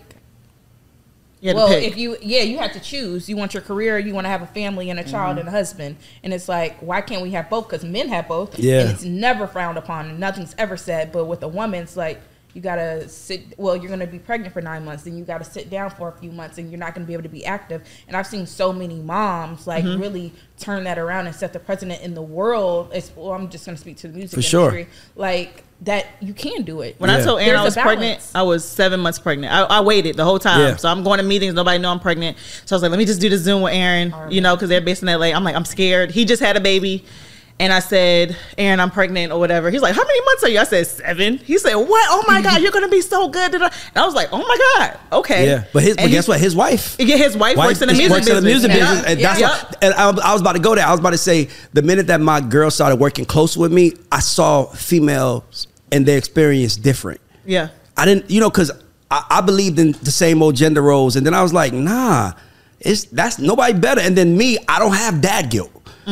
if you had to choose. You want your career, you want to have a family and a child and a husband, and it's like, why can't we have both? Because men have both, and it's never frowned upon, and nothing's ever said. But with a woman, it's like, you gotta you're gonna be pregnant for 9 months, then you gotta sit down for a few months, and you're not gonna be able to be active. And I've seen so many moms really turn that around and set the precedent in the world. I'm just gonna speak to the music industry, like that you can do it. When I told Aaron I was pregnant, I was 7 months pregnant. I waited the whole time, so I'm going to meetings. Nobody know I'm pregnant, so I was like, let me just do the Zoom with Aaron, because they're based in LA. I'm like, I'm scared. He just had a baby. And I said, Aaron, I'm pregnant or whatever. He's like, how many months are you? I said, 7. He said, what? Oh my God, you're going to be so good. And I was like, oh my God, okay. Yeah, but guess what? His wife. Yeah, his wife works in the music business. And that's why, and I was about to go there. I was about to say, the minute that my girl started working close with me, I saw females and their experience different. Yeah. I didn't, because I believed in the same old gender roles. And then I was like, nah, that's nobody better. And then me, I don't have dad guilt.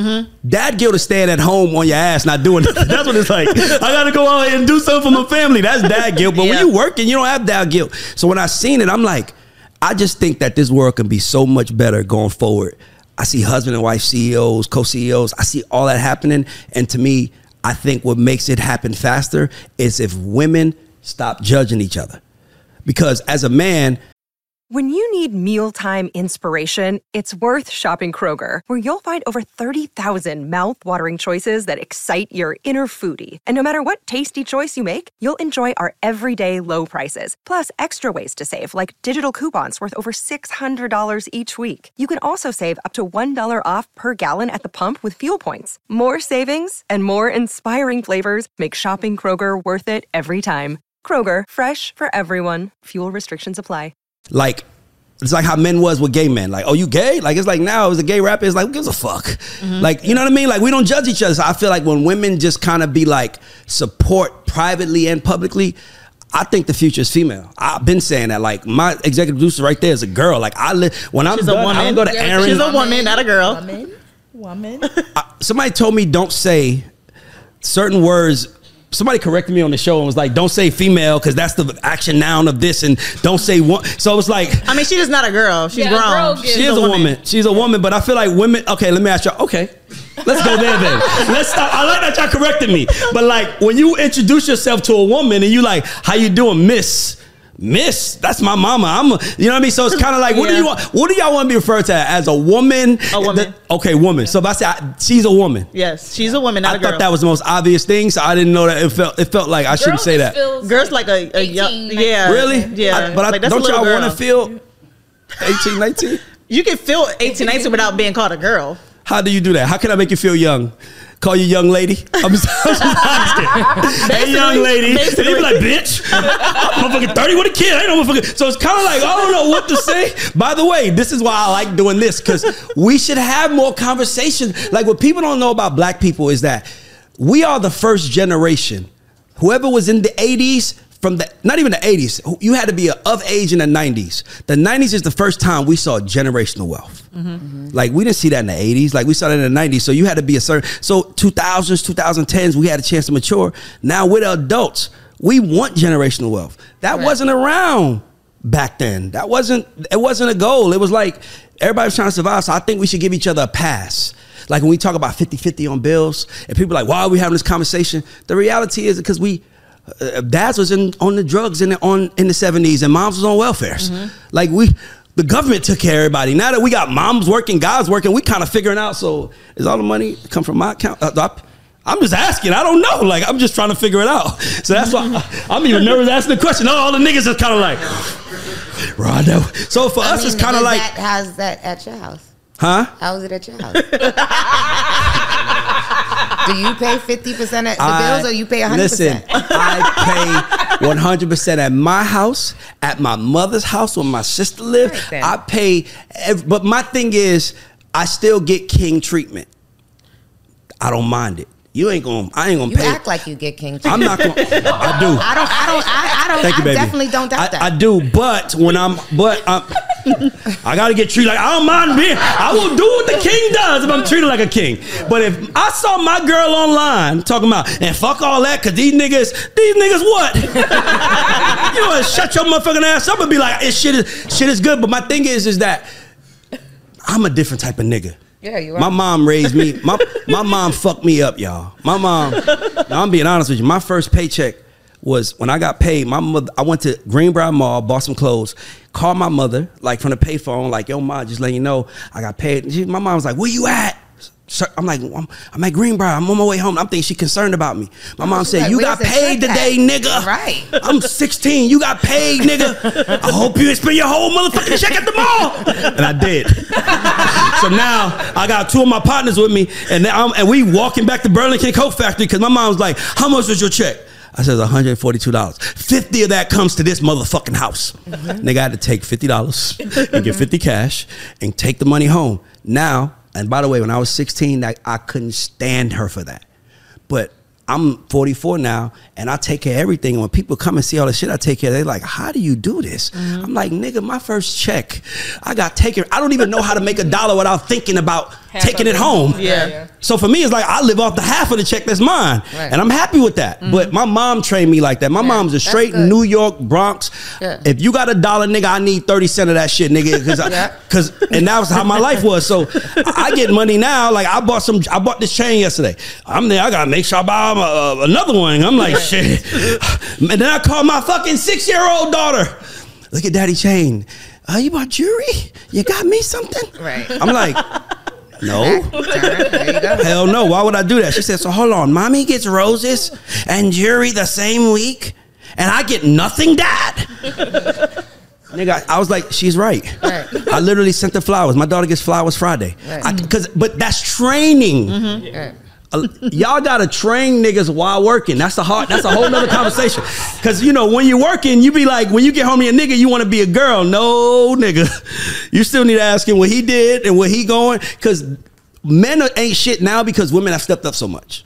Dad guilt is staying at home on your ass not doing nothing. That's what it's like. I gotta go out and do something for my family. That's dad guilt. But when you working, you don't have dad guilt. So when I seen it, I'm like, I just think that this world can be so much better going forward. I see husband and wife CEOs, co-CEOs. I see all that happening. And to me, I think what makes it happen faster is if women stop judging each other. Because as a man, when you need mealtime inspiration, it's worth shopping Kroger, where you'll find over 30,000 mouth-watering choices that excite your inner foodie. And no matter what tasty choice you make, you'll enjoy our everyday low prices, plus extra ways to save, like digital coupons worth over $600 each week. You can also save up to $1 off per gallon at the pump with fuel points. More savings and more inspiring flavors make shopping Kroger worth it every time. Kroger, fresh for everyone. Fuel restrictions apply. Like, it's like how men was with gay men. Like, oh, you gay? Like, it's like now as a gay rapper, it's like, who gives a fuck? Like, you know what I mean? Like, we don't judge each other. So I feel like when women just kind of be like, support privately and publicly, I think the future is female. I've been saying that. Like, my executive producer right there is a girl. Like, when I'm done, I don't go to Aaron. She's a woman, not a girl. Woman. Somebody told me don't say certain words. Somebody corrected me on the show and was like, don't say female because that's the action noun of this, and don't say one. So it was like, I mean, she's just not a girl. She's grown. She is a woman. She's a woman, but I feel like women. Okay, let me ask y'all. Okay, let's go there then. Let's stop. I like that y'all corrected me, but like when you introduce yourself to a woman and you like, how you doing, Miss? That's my mama. You know what I mean? So it's kind of like, what do y'all want to be referred to as? A woman? A woman. Okay, woman. So if I say she's a woman. Yes, she's a woman, not a girl. I thought that was the most obvious thing, so I didn't know that it felt like I shouldn't say that. Girls like a young, Really? Yeah. But don't y'all want to feel 18, 19? You can feel 18, 19 without being called a girl. How do you do that? How can I make you feel young? Call you young lady? I'm just asking. Hey, young lady. And they be like, bitch, I'm motherfucking 30 with a kid. I ain't no motherfucking. So it's kind of like, I don't know what to say. By the way, this is why I like doing this, because we should have more conversation. Like, what people don't know about black people is that we are the first generation. Whoever was in the 80s from the, not even the 80s, you had to be of age in the 90s. The 90s is the first time we saw generational wealth. Like, we didn't see that in the 80s. Like, we saw that in the 90s. So you had to be a certain, so 2000s, 2010s, we had a chance to mature. Now we're the adults. We want generational wealth. That wasn't around back then. It wasn't a goal. It was like, everybody was trying to survive. So I think we should give each other a pass. Like, when we talk about 50-50 on bills, and people are like, why are we having this conversation? The reality is because dads was on the drugs in the 70s, and moms was on welfare. Like, the government took care of everybody. Now that we got moms working, guys working, we kind of figuring out, so is all the money come from my account? I'm just asking. I don't know. Like, I'm just trying to figure it out. So that's why I'm even nervous asking the question. All the niggas is kind of like, right now. So for us, it's kind of like. How's that at your house? Huh? How is it at your house? Do you pay 50% of the bills, or you pay 100%? Listen, I pay 100% at my house, at my mother's house where my sister lived. Right, I pay, but my thing is, I still get king treatment. I don't mind it. I ain't gonna pay. You act like you get king treatment. I'm not gonna. I do. I definitely don't doubt that. I do, but I gotta get treated like, I don't mind being. I will do what the king does if I'm treated like a king. But if I saw my girl online talking about, and fuck all that, cause these niggas what? You know, shut your motherfucking ass up and be like, shit is good. But my thing is that I'm a different type of nigga. Yeah, you are. My mom raised me. My mom fucked me up, y'all. My mom, I'm being honest with you. My first paycheck was when I got paid. My mother, I went to Greenbrier Mall, bought some clothes, called my mother, like from the payphone, like, yo, ma, just letting you know, I got paid. My mom was like, where you at? I'm like, I'm at Greenbrier. I'm on my way home. I'm thinking she concerned about me. My mom said, you got paid today, nigga. Right. I'm 16. You got paid, nigga. I hope you didn't spend your whole motherfucking check at the mall. And I did. So now I got two of my partners with me, and we walking back to Burlington Coat Factory because my mom was like, how much was your check? I said $142. 50 of that comes to this motherfucking house. Nigga, I had to take $50 and get 50 cash and take the money home. Now, and by the way, when I was 16, I couldn't stand her for that. But I'm 44 now, and I take care of everything. And when people come and see all the shit I take care of, they're like, how do you do this? I'm like, nigga, my first check, I got taken. I don't even know how to make $1 without thinking about taking it home. Yeah. So for me, it's like I live off the half of the check that's mine. Right. And I'm happy with that. But my mom trained me like that. My mom's a straight New York, Bronx. Yeah. If you got $1, nigga, I need 30 cents of that shit, nigga. And that was how my life was. So I get money now. Like I bought this chain yesterday. I'm there. I got to make sure I buy another one. I'm like, shit. And then I call my fucking 6-year-old daughter. Look at daddy chain. You bought jewelry? You got me something? Right. I'm like, no. There you go. Hell no. Why would I do that? She said, so hold on. Mommy gets roses and jewelry the same week and I get nothing, Dad? Nigga, I was like, she's right. I literally sent her flowers. My daughter gets flowers Friday. But that's training. Y'all gotta train niggas while working. That's a whole nother conversation. Cause you know, when you're working, you be like, when you get home to your nigga, you want to be a girl. No, nigga. You still need to ask him what he did and where he going. Cause men ain't shit now because women have stepped up so much.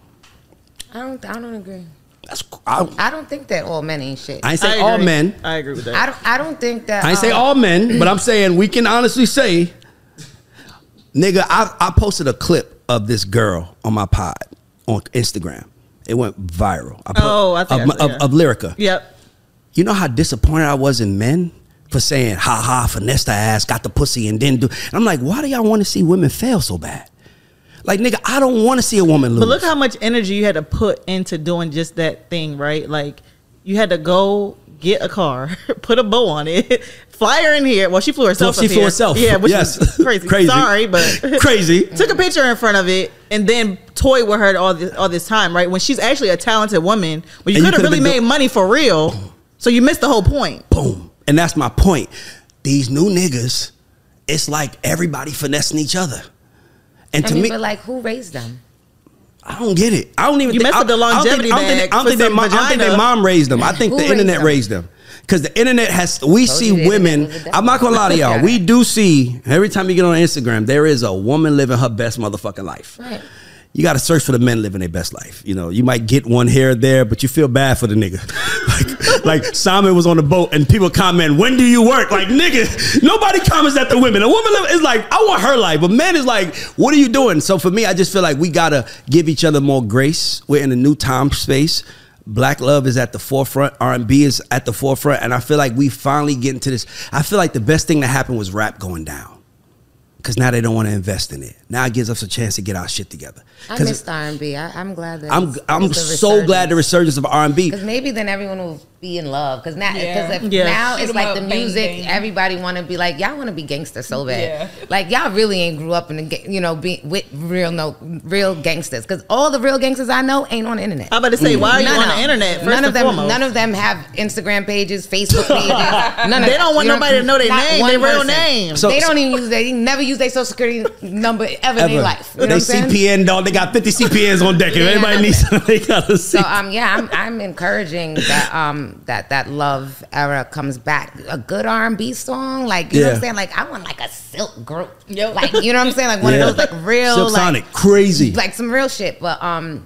I don't agree. I don't think that all men ain't shit. I ain't say all men. I agree with that. I don't think that. I ain't say all men, but I'm saying we can honestly say, nigga, I posted a clip of this girl on my pod on Instagram. It went viral. Of Lyrica. Yep. You know how disappointed I was in men for saying, ha, finesse the ass, got the pussy, and didn't do. And I'm like, why do y'all want to see women fail so bad? Like, nigga, I don't want to see a woman lose. But look how much energy you had to put into doing just that thing, right? Like, you had to go get a car, put a bow on it, fly her in here. Well, she flew herself up here. She flew herself. Yeah, which is crazy. Sorry, but crazy. Took a picture in front of it and then toyed with her all this time, right? When she's actually a talented woman, well, you could have really made money for real. So you missed the whole point. Boom. And that's my point. These new niggas, it's like everybody finessing each other. And to me, but like, who raised them? I don't get it. I don't even. You messed with the longevity bag. I don't think their mom raised them. I think the internet raised them. Because the internet has, we see women. I'm not gonna lie to y'all. We do see every time you get on Instagram, there is a woman living her best motherfucking life. Right. You got to search for the men living their best life. You know, you might get one here or there, but you feel bad for the nigga. Like, like Simon was on the boat and people comment, when do you work? Like, nigga, nobody comments at the women. A woman is like, I want her life. But men is like, what are you doing? So for me, I just feel like we got to give each other more grace. We're in a new time space. Black love is at the forefront. R&B is at the forefront. And I feel like we finally get into this. I feel like the best thing that happened was rap going down. Because now they don't want to invest in it. Now it gives us a chance to get our shit together. I missed R&B. I'm glad that I'm so glad the resurgence of R&B. Because maybe then everyone will be in love. Because now, Yeah. now it's like the Bang, music. bang. Everybody want to be like, y'all want to be gangster so bad. Yeah. Like y'all really ain't grew up in the with real gangsters. Because all the real gangsters I know ain't on the internet. I'm about to say, why are you on the internet? First and foremost? None of them have Instagram pages, Facebook pages. They don't want nobody to know their not name, one their real person. name. So- They don't even use. They never use their social security number ever in their life. You know They what I'm saying? CPN, dog. They got 50 CPNs on deck. If anybody needs something, they got to see. So I'm encouraging that that love era comes back. A good R&B song, like you know what I'm saying. Like I want like a Silk group, Yep. like you know what I'm saying. Like one of those like real Silk like Sonic, crazy. like some real shit. But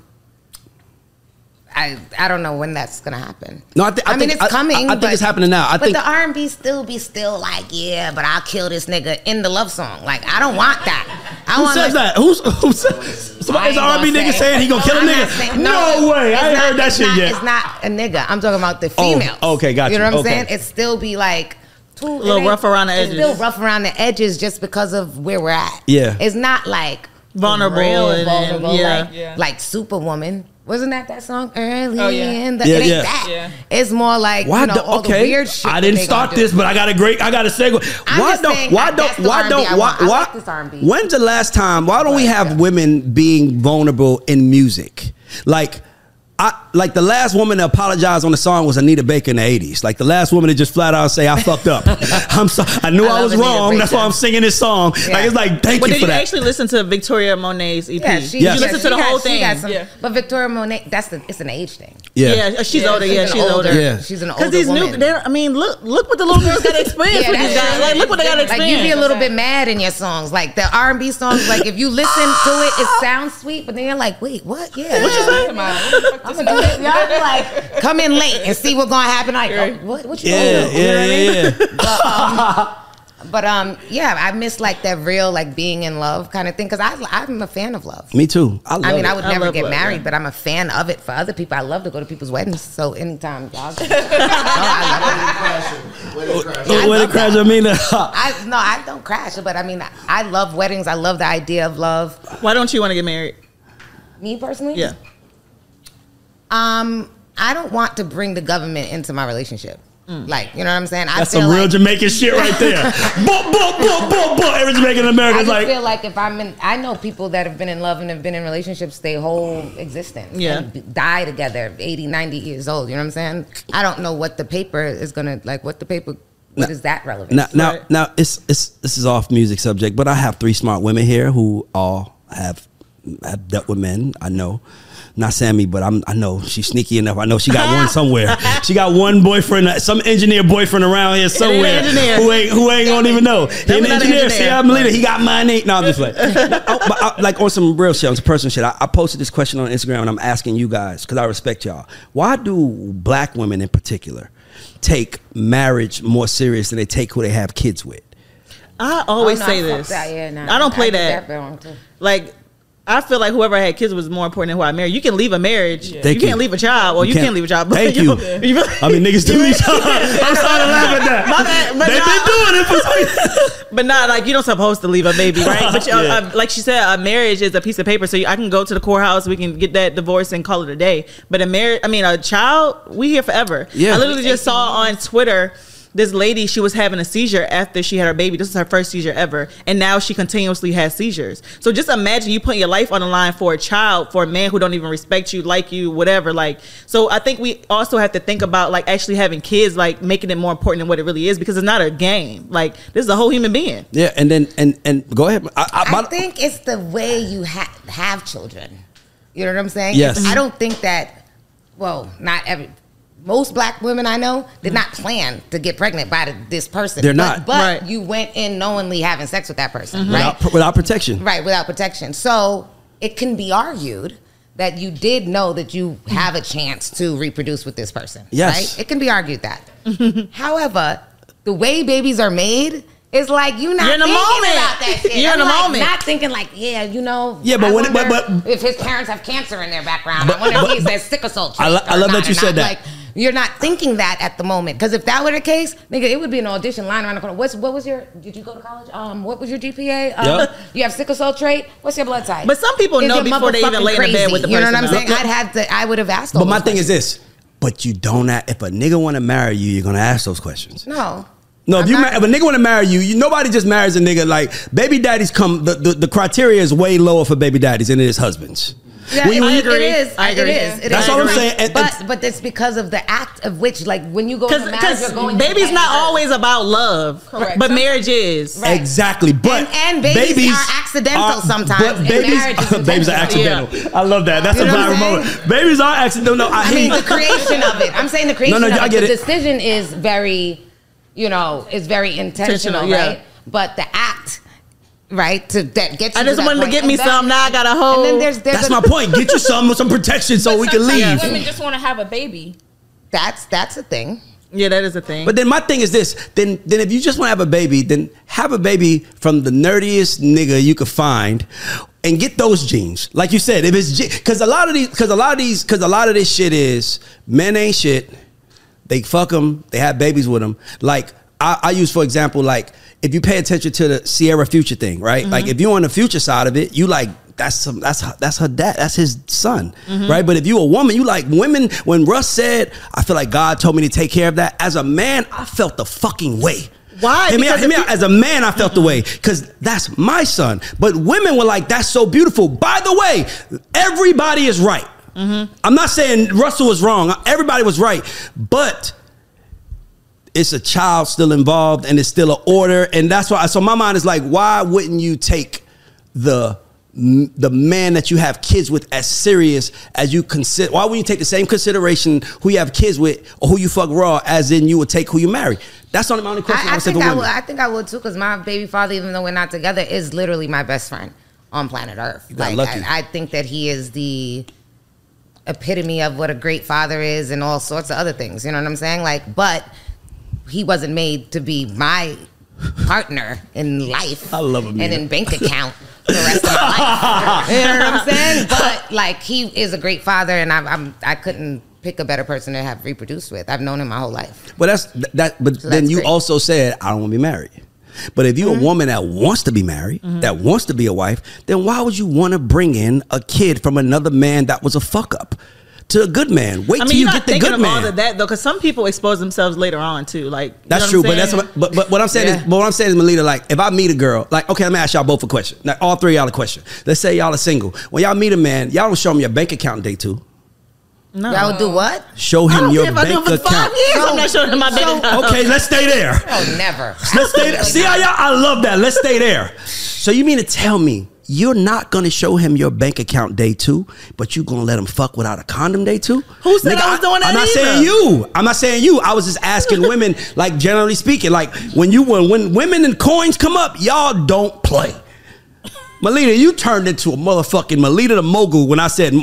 I don't know when that's gonna happen. No, I mean think it's coming. I think it's happening now. But the R&B still like, yeah, but I'll kill this nigga in the love song. Like I don't want that. Who says that? Who says? Somebody's R&B nigga saying he gonna kill a I'm not nigga? saying- No way. I ain't heard that shit yet. It's not a nigga. I'm talking about the female. Okay, got you. you. know what I'm Okay. saying? It still be like A little rough around the edges. It's still rough around the edges just because of where we're at. Yeah. It's not like Vulnerable real and- vulnerable, yeah. like, Yeah. like Superwoman. Wasn't that song early Oh, yeah. in the? Yeah, it ain't yeah. that. Yeah. It's more like Why you know, do- all the okay. weird shit. I that didn't they start gonna do. this, but I got a segue. I'm just saying that's the R&B I want. I like this R&B. When's the last time? Why don't we have women being vulnerable in music? Like the last woman to apologize on the song was Anita Baker in the 80s. Like the last woman to just flat out say, I fucked up. I'm sorry. I knew I love was Anita wrong. That's Baker. why I'm singing this song. Yeah. Like it's like, thank But you did for you that. actually listen to Victoria Monet's EP? Yeah, Did you listen to the whole thing? Yeah. But Victoria Monet, it's an age thing. Yeah, she's older. Yeah, she's older. Yeah. She's an older Because these woman. new, I mean, look what the little girls got to experience with these guys. Like, look what they got to Like experience. you be a little bit mad in your songs, like the R&B songs. Like if you listen to it, it sounds sweet, but then you're like, wait, what? Yeah, what you saying? Come on. What the fuck I'm this gonna do is? this. Y'all be like, come in late and see what's gonna happen. Like, oh, what you Yeah, gonna do? You know what I mean? yeah. But yeah, I miss like that real like being in love kind of thing because I'm a fan of love. Me too. I love I mean, it. I would I never love get love, married, yeah. but I'm a fan of it for other people. I love to go to people's weddings. So anytime y'all go. I Where the crash, I mean, I don't crash, but I mean, I love weddings. I love the idea of love. Why don't you want to get married? Me personally, Yeah. I don't want to bring the government into my relationship. Like, you know what I'm saying? that's some real Jamaican shit right there. Every Jamaican in America I is just like, feel like if I know people that have been in love and have been in relationships their whole existence. Yeah. And die together, 80, 90 years old. You know what I'm saying? I don't know what the paper is going to, like, what is that relevant? Now, this is off music subject, but I have 3 smart women here who all have dealt with men. I know. Not Sammy, but I know she's sneaky enough. I know she got one somewhere. She got one boyfriend, some engineer boyfriend around here somewhere who ain't gonna even know. He an engineer. See, I'm leader. He got money. No, I'm just like, like on some real shit, on some personal shit. I posted this question on Instagram, and I'm asking you guys because I respect y'all. Why do black women in particular take marriage more serious than they take who they have kids with? I always Oh, no, say I fuck this. that. Yeah, no, I don't play did that. wrong, too. Like, I feel like whoever had kids was more important than who I married. You can leave a marriage. Thank You you. can't leave a child. Well, you can't leave a child. But Thank you. I mean, niggas do each other. I'm starting to laugh at that. My bad, but They've been doing it for But not like, you're not supposed to leave a baby, right? But like she said, a marriage is a piece of paper. So I can go to the courthouse, we can get that divorce and call it a day. But a child, we here forever. Yeah. I literally just saw on Twitter this lady, she was having a seizure after she had her baby. This is her first seizure ever. And now she continuously has seizures. So just imagine you putting your life on the line for a child, for a man who don't even respect you, like you, whatever. Like, so I think we also have to think about like actually having kids, like making it more important than what it really is, because it's not a game. Like, this is a whole human being. Yeah, and then and go ahead. I think it's the way you have children. You know what I'm saying? Yes. I don't think that, most black women I know did not plan to get pregnant by this person. They're not. But Right. you went in knowingly having sex with that person, right? without protection. Right, without protection. So it can be argued that you did know that you have a chance to reproduce with this person. Yes. Right? It can be argued that. However, the way babies are made is like you're in the moment about that shit. You're in the like, moment. Not thinking like, yeah, you know. Yeah, but I when wonder if his parents have cancer in their background. I wonder if he's a sickle cell trait. I love that you said that. Like, you're not thinking that at the moment. Because if that were the case, nigga, it would be an audition line around the corner. What was your, did you go to college? What was your GPA? Yep. You have sickle cell trait? What's your blood type? But some people Is know your before they even lay in the bed with the person. You know what I'm saying? though. I would have asked. But my thing is this. But you don't. If a nigga want to marry you, you're gonna ask those questions. No. No, if I'm not- if a nigga want to marry you, nobody just marries a nigga. Like baby daddies come. The criteria is way lower for baby daddies than it is husbands. Yeah, When you- it agree. is. I agree. It is. It That's is. all I'm saying. And- But it's because of the act of which, like, when you go to marriage, you're Because going. baby's into not marriage. always about love, Correct. but marriage is. Right. Exactly, but And babies are accidental sometimes, But and babies, marriage is babies are intentional. accidental. I love that. That's You a know what viral I'm moment. saying? Babies are accidental. No, I mean, the creation of it. I'm saying the creation No, of I it. get The it. decision is very, is very intentional, Intentional, yeah. right? But the act, right, that gets you I just that wanted to point. get me And then- some. Now I got a whole. And then there's That's my point. Get you some protection so we can Sometimes leave. women just want to have a baby. That's a thing. Yeah, that is a thing. But then my thing is this. Then if you just want to have a baby, then have a baby from the nerdiest nigga you could find, and get those genes. Like you said, if it's because a lot of this shit is men ain't shit. They fuck them. They have babies with them. Like I use for example, like if you pay attention to the Sierra Future thing, right? Like if you're on the Future side of it, you like. That's her dad. That's his son, right? But if you a woman, you like women. When Russ said, "I feel like God told me to take care of that," as a man, I felt the fucking way. Why? Hear me out, Because hear me out. As a man, I felt the way because that's my son. But women were like, "That's so beautiful." By the way, everybody is right. I'm not saying Russell was wrong. Everybody was right, but it's a child still involved, and it's still an order, and that's why. So my mind is like, why wouldn't you take the man that you have kids with as serious as you consider? Why wouldn't you take the same consideration who you have kids with or who you fuck raw as in you would take who you marry? That's only my only question. I said think for I women. would. I think I would too, because my baby father, even though we're not together, is literally my best friend on planet Earth. You got lucky. I think that he is the epitome of what a great father is, and all sorts of other things. You know what I'm saying? Like, but he wasn't made to be my partner in life. I love him, and man. in bank account for the rest of my life. You know what I'm saying? But like, he is a great father, and I couldn't pick a better person to have reproduced with. I've known him my whole life. But But So then that's you great. also said, I don't want to be married. But if you're a woman that wants to be married, that wants to be a wife, then why would you want to bring in a kid from another man that was a fuck up to a good man? Wait I till mean, you you're get not the thinking good of all man. of that though, because some people expose themselves later on too. Like That's you true, know but that's but what I'm saying is, Yeah. but what I'm saying is, Melita, like if I meet a girl, like okay, let me ask y'all both a question. Now, all three of y'all a question. Let's say y'all are single. When y'all meet a man, y'all don't show him your bank account on day two. No. Y'all would do what? Show I him don't your care if I do bank it for 5 account. years. I'm not showing him my bank account. Okay, let's stay there. Oh, never. Let's stay there. See how y'all? I love that. Let's stay there. So you mean to tell me you're not gonna show him your bank account day two, but you gonna let him fuck without a condom day two? Who said I was doing that I'm not either? saying you. I'm not saying you. I was just asking women, like generally speaking, like when women and coins come up, y'all don't play. Melita, you turned into a motherfucking Melita the mogul when I said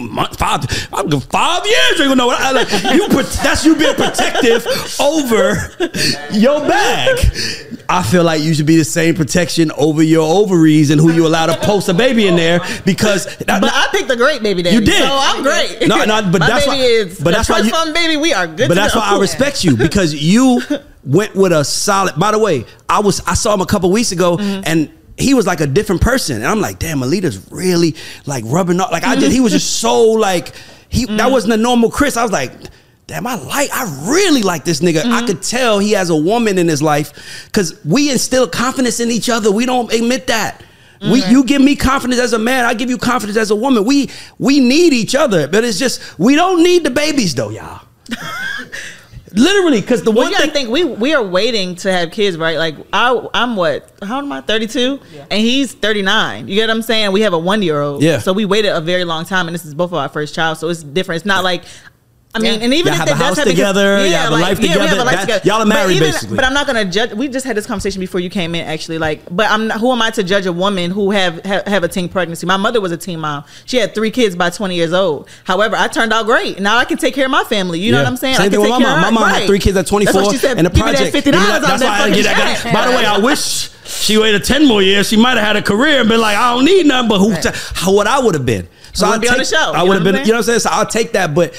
5 years. You gonna know what I like. That's you being protective over your bag. I feel like you should be the same protection over your ovaries and who you allow to post a baby in there because. But I picked a great baby daddy. You did. So I'm great. No, but my that's baby why. is But that's why you. fund baby. We are good. But to that's go. why I respect you because you went with a solid. By the way, I saw him a couple weeks ago and he was like a different person, and I'm like, damn, Melita's really like rubbing off. Like he was just so like that wasn't a normal Chris. I was like, damn, I really like this nigga. I could tell he has a woman in his life because we instill confidence in each other. We don't admit that. You give me confidence as a man, I give you confidence as a woman. We need each other, but it's just we don't need the babies though, y'all. Literally, because the one you gotta thing think we are waiting to have kids, right? Like I'm what? How old am I? 32, and he's 39. You get what I'm saying? We have a 1-year-old. Yeah. So we waited a very long time, and this is both of our first child. So it's different. It's not like I mean, and even y'all if have it a does house happen, together, y'all have a life we have a together. life together. Y'all are married, basically. But I'm not gonna judge. We just had this conversation before you came in, actually. Like, but I'm not, who am I to judge a woman who have a teen pregnancy? My mother was a teen mom. She had 3 kids by 20 years old. However, I turned out great. Now I can take care of my family. You know what I'm saying? Same I can thing with take my care mom. of My mom had 3 kids at 24. That's what she said. And the Give me that project. $50 That's why I didn't get that guy. By the way, I wish she waited 10 more years. She might have had a career and been like, I don't need nothing. But what I would have been. So I would be on the show. I would have been. You know what I'm saying? So I'll take that. But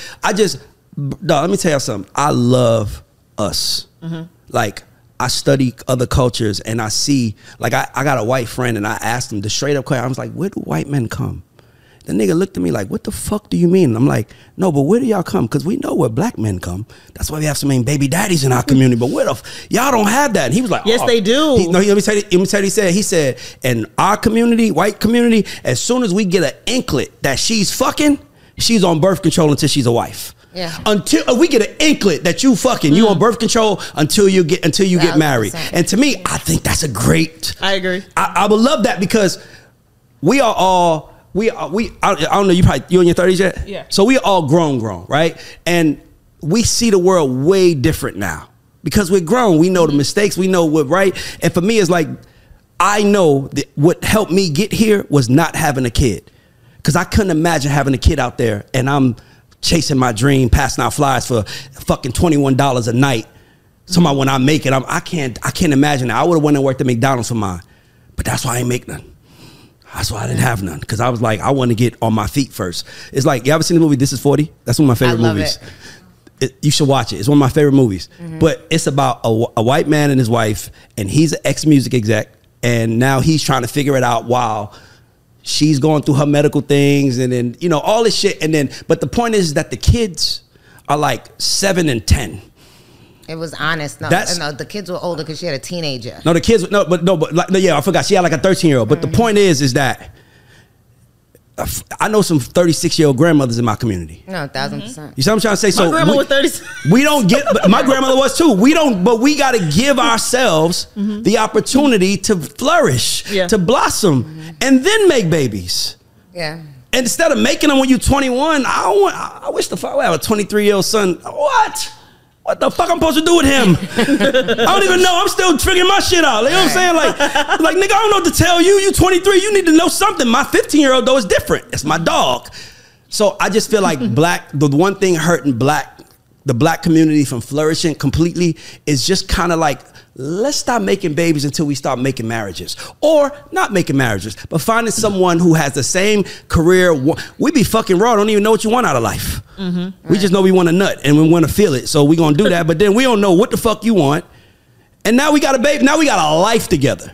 let me tell you something. I love us. Mm-hmm. Like, I study other cultures and I see, like, I got a white friend and I asked him the straight up question. I was like, where do white men come? The nigga looked at me like, what the fuck do you mean? And I'm like, no, but where do y'all come? Because we know where black men come. That's why we have so many baby daddies in our community. But where y'all don't have that. And he was like, yes, they do. Let me tell you what he said. He said, in our community, white community, as soon as we get an inklet that she's fucking, she's on birth control until she's a wife. Yeah. Until we get an inklet that you fucking, you on birth control until you get married. And to me, I think that's a great. I agree. I would love that because we are all I don't know, you in your 30s yet? Yeah. So we all grown, right? And we see the world way different now because we're grown. We know the mistakes. We know what right. And for me, it's like I know that what helped me get here was not having a kid because I couldn't imagine having a kid out there and I'm chasing my dream, passing out flyers for fucking $21 a night. Somehow when I make it, I can't imagine that. I would have went and worked at McDonald's for mine, but that's why I ain't make none. That's why I didn't have none because I was like, I want to get on my feet first. It's like, you ever seen the movie This Is 40? That's one of my favorite movies. You should watch it. It's one of my favorite movies. Mm-hmm. But it's about a white man and his wife, and he's an ex-music exec, and now he's trying to figure it out while she's going through her medical things and then, you know, all this shit. And then, but the point is that the kids are like 7 and 10. It was honest. No, the kids were older because she had a teenager. No, the kids, yeah, I forgot. She had like a 13-year-old. But the point is that I know some 36-year-old grandmothers in my community. No, 1,000%. You see what I'm trying to say? My grandma was 36. We don't get, my grandmother was too. But we got to give ourselves the opportunity to flourish, to blossom, and then make babies. Yeah. And instead of making them when you're 21, I wish the fuck I have a 23-year-old son. What the fuck I'm supposed to do with him? I don't even know. I'm still figuring my shit out. You know what I'm saying? Like, nigga, I don't know what to tell you. You 23. You need to know something. My 15-year-old, though, is different. It's my dog. So I just feel like the one thing hurting the black community from flourishing completely is just kind of like, let's stop making babies until we start making marriages. Or not making marriages, but finding someone who has the same career. We be fucking raw. Don't even know what you want out of life. Mm-hmm. We just know we want a nut and we want to feel it. So we going to do that. But then we don't know what the fuck you want. And now we got a baby. Now we got a life together.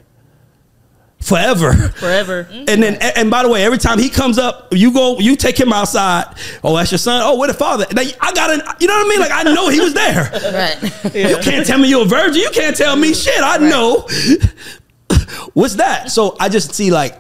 Forever. And then, and by the way, every time he comes up, you take him outside. Oh, that's your son. Oh, where the father? Now, you know what I mean? Like, I know he was there. Right. Yeah. You can't tell me you're a virgin. You can't tell me shit. I know. What's that? So I just see that's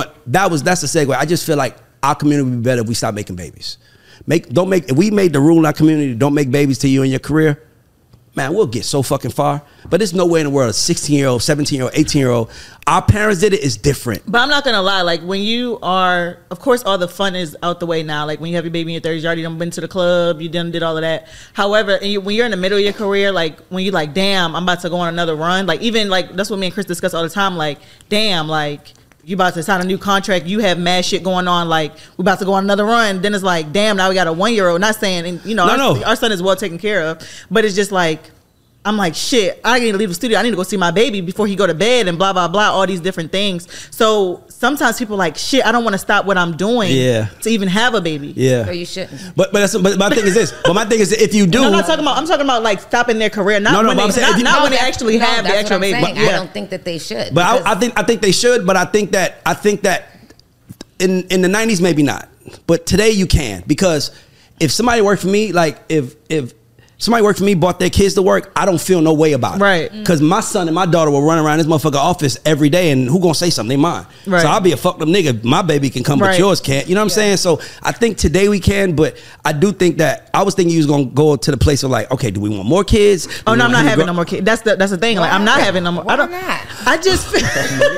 the segue. I just feel like our community would be better if we stop making babies. If we made the rule in our community, don't make babies till you in your career, man, we'll get so fucking far. But there's no way in the world a 16-year-old, 17-year-old, 18-year-old, our parents did it, is different. But I'm not going to lie. Like, when you are, of course, all the fun is out the way now. Like, when you have your baby in your 30s, you already done been to the club, you done did all of that. However, when you're in the middle of your career, like, when you're like, damn, I'm about to go on another run. Like, even, like, that's what me and Chris discuss all the time. Like, damn, like, you about to sign a new contract, you have mad shit going on, like, we about to go on another run. Then it's like, damn, now we got a 1-year-old. Not saying, you know, our son is well taken care of. But it's just like, I'm like, shit, I need to leave the studio. I need to go see my baby before he go to bed and blah, blah, blah, all these different things. So sometimes people are like, shit, I don't want to stop what I'm doing to even have a baby. Yeah. So you shouldn't. But my thing is this. But my thing is, if you do. No, I'm talking about like stopping their career. Not when they actually have the actual baby. But, I don't think that they should. But I think they should. But I think that in the 90s, maybe not. But today you can. Because if somebody worked for me, like if somebody worked for me, brought their kids to work, I don't feel no way about it. Right. Because my son and my daughter will run around this motherfucker office every day, and who gonna say something? They mine. Right. So I'll be a fucked up nigga. My baby can come, but yours can't. You know what I'm saying? So I think today we can, but I do think that I was thinking you was gonna go to the place of like, okay, do we want more kids? Oh no, I'm not having no more kids. That's the thing. Like, I'm not having no more. Why not? I just feel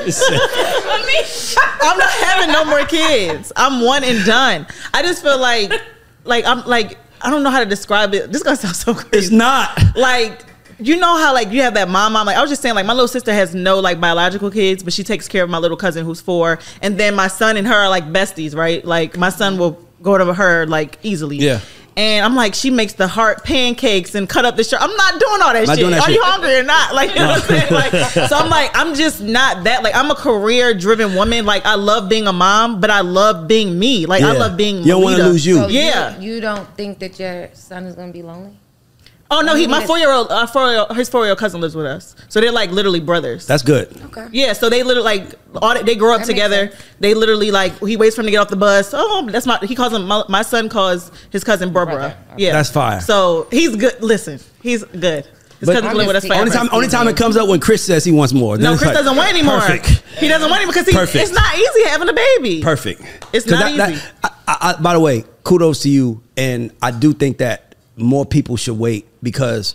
I'm not having no more kids. I'm one and done. I just feel like I'm like. I don't know how to describe it. This is gonna sound so crazy. It's not. Like, you know how like you have that mom. Like I was just saying, like my little sister has no like biological kids, but she takes care of my little cousin who's 4, and then my son and her are like besties, right? Like my son will go to her like easily. Yeah. And I'm like, she makes the heart pancakes and cut up the shirt. I'm not doing all that Not shit. doing that Are shit. you hungry or not? Like, you know what I'm saying? Like, so I'm like, I'm just not that. Like, I'm a career driven woman. Like, I love being a mom, but I love being me. Like, I Yeah. love being. You don't want to Melita. lose you. So Yeah. You don't think that your son is going to be lonely? Oh no, my His 4-year-old cousin lives with us. So they're like literally brothers. That's good. Okay. Yeah, so they literally like they grow up That makes together. sense. They literally like he waits for him to get off the bus. Oh, that's he calls him my son calls his cousin Barbara. Brother. Yeah, That's fire. So he's good. Listen, he's good. His But- cousin's living with us Only forever. Only time it comes up when Chris says he wants more. No, Then it's Chris like, doesn't want anymore. Perfect. He doesn't want any because Perfect. it's not easy having a baby. Perfect. It's 'Cause not easy. By the way, kudos to you, and I do think that more people should wait because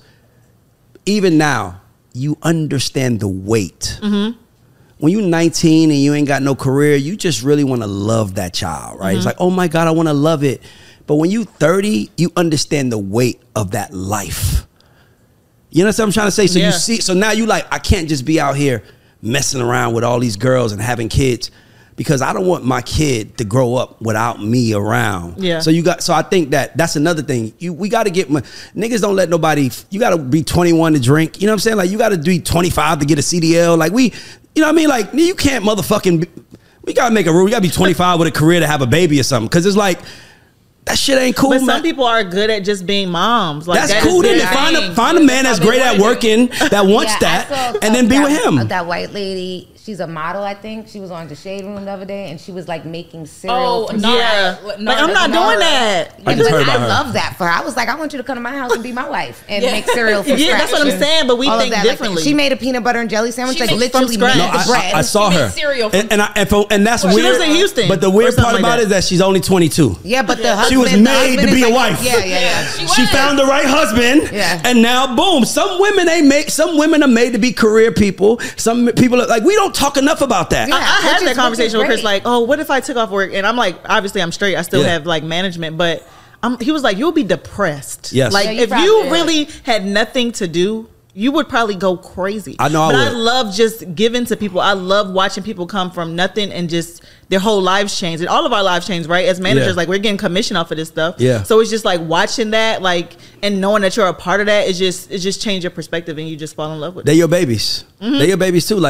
even now you understand the weight. Mm-hmm. When you're 19 and you ain't got no career, you just really want to love that child, right? Mm-hmm. It's like, oh my God, I want to love it. But when you 30, you understand the weight of that life. You know what I'm trying to say? So Yeah. you see, so now you like, I can't just be out here messing around with all these girls and having kids because I don't want my kid to grow up without me around. Yeah. So I think that's another thing. We got to get niggas don't let nobody. You got to be 21 to drink. You know what I'm saying? Like you got to be 25 to get a CDL. Like you know what I mean? Like you can't motherfucking. We got to make a rule. You got to be 25 with a career to have a baby or something. Because it's like. That shit ain't cool, But man. some people are good at just being moms. Like That's that cool. is Then their thing. find a man that's great at working that wants Yeah, I that, saw, and then be with him. That white lady, she's a model, I think. She was on the Shade Room the other day, and she was like making cereal. Oh, from Nara. Yeah. scratch. Like I'm not doing that. I just heard about her. love that for her. I was like, I want you to come to my house and be my wife and Yeah. make cereal from Yeah, scratch. that's what I'm and saying, but we all of think that. Like, differently. she made a peanut butter and jelly sandwich, She like makes literally from made scratch. the No, bread. I saw She her. makes cereal And that's She weird. lives in Houston But the or weird something part like about that. it is that she's only 22. Yeah, but the She husband, was the made husband to is be a like- wife. Yeah. She found the right husband, Yeah. and now boom. Some women are made to be career people. Some people are like, we don't talk enough about that. Yeah. I had Which that is conversation with Chris, great. like, oh, what if I took off work? And I'm like, obviously I'm straight. I still Yeah. have like management, but he was like, you'll be depressed. Yes. Like Yeah, you if probably you would. really had nothing to do, you would probably go crazy. I know I But would. I love just giving to people. I love watching people come from nothing and just their whole lives change. And all of our lives change, right? As managers, Yeah. like we're getting commission off of this stuff. Yeah. So it's just like watching that, like, and knowing that you're a part of that, it just change your perspective and you just fall in love with it. They're your babies. Mm-hmm. They're your babies too.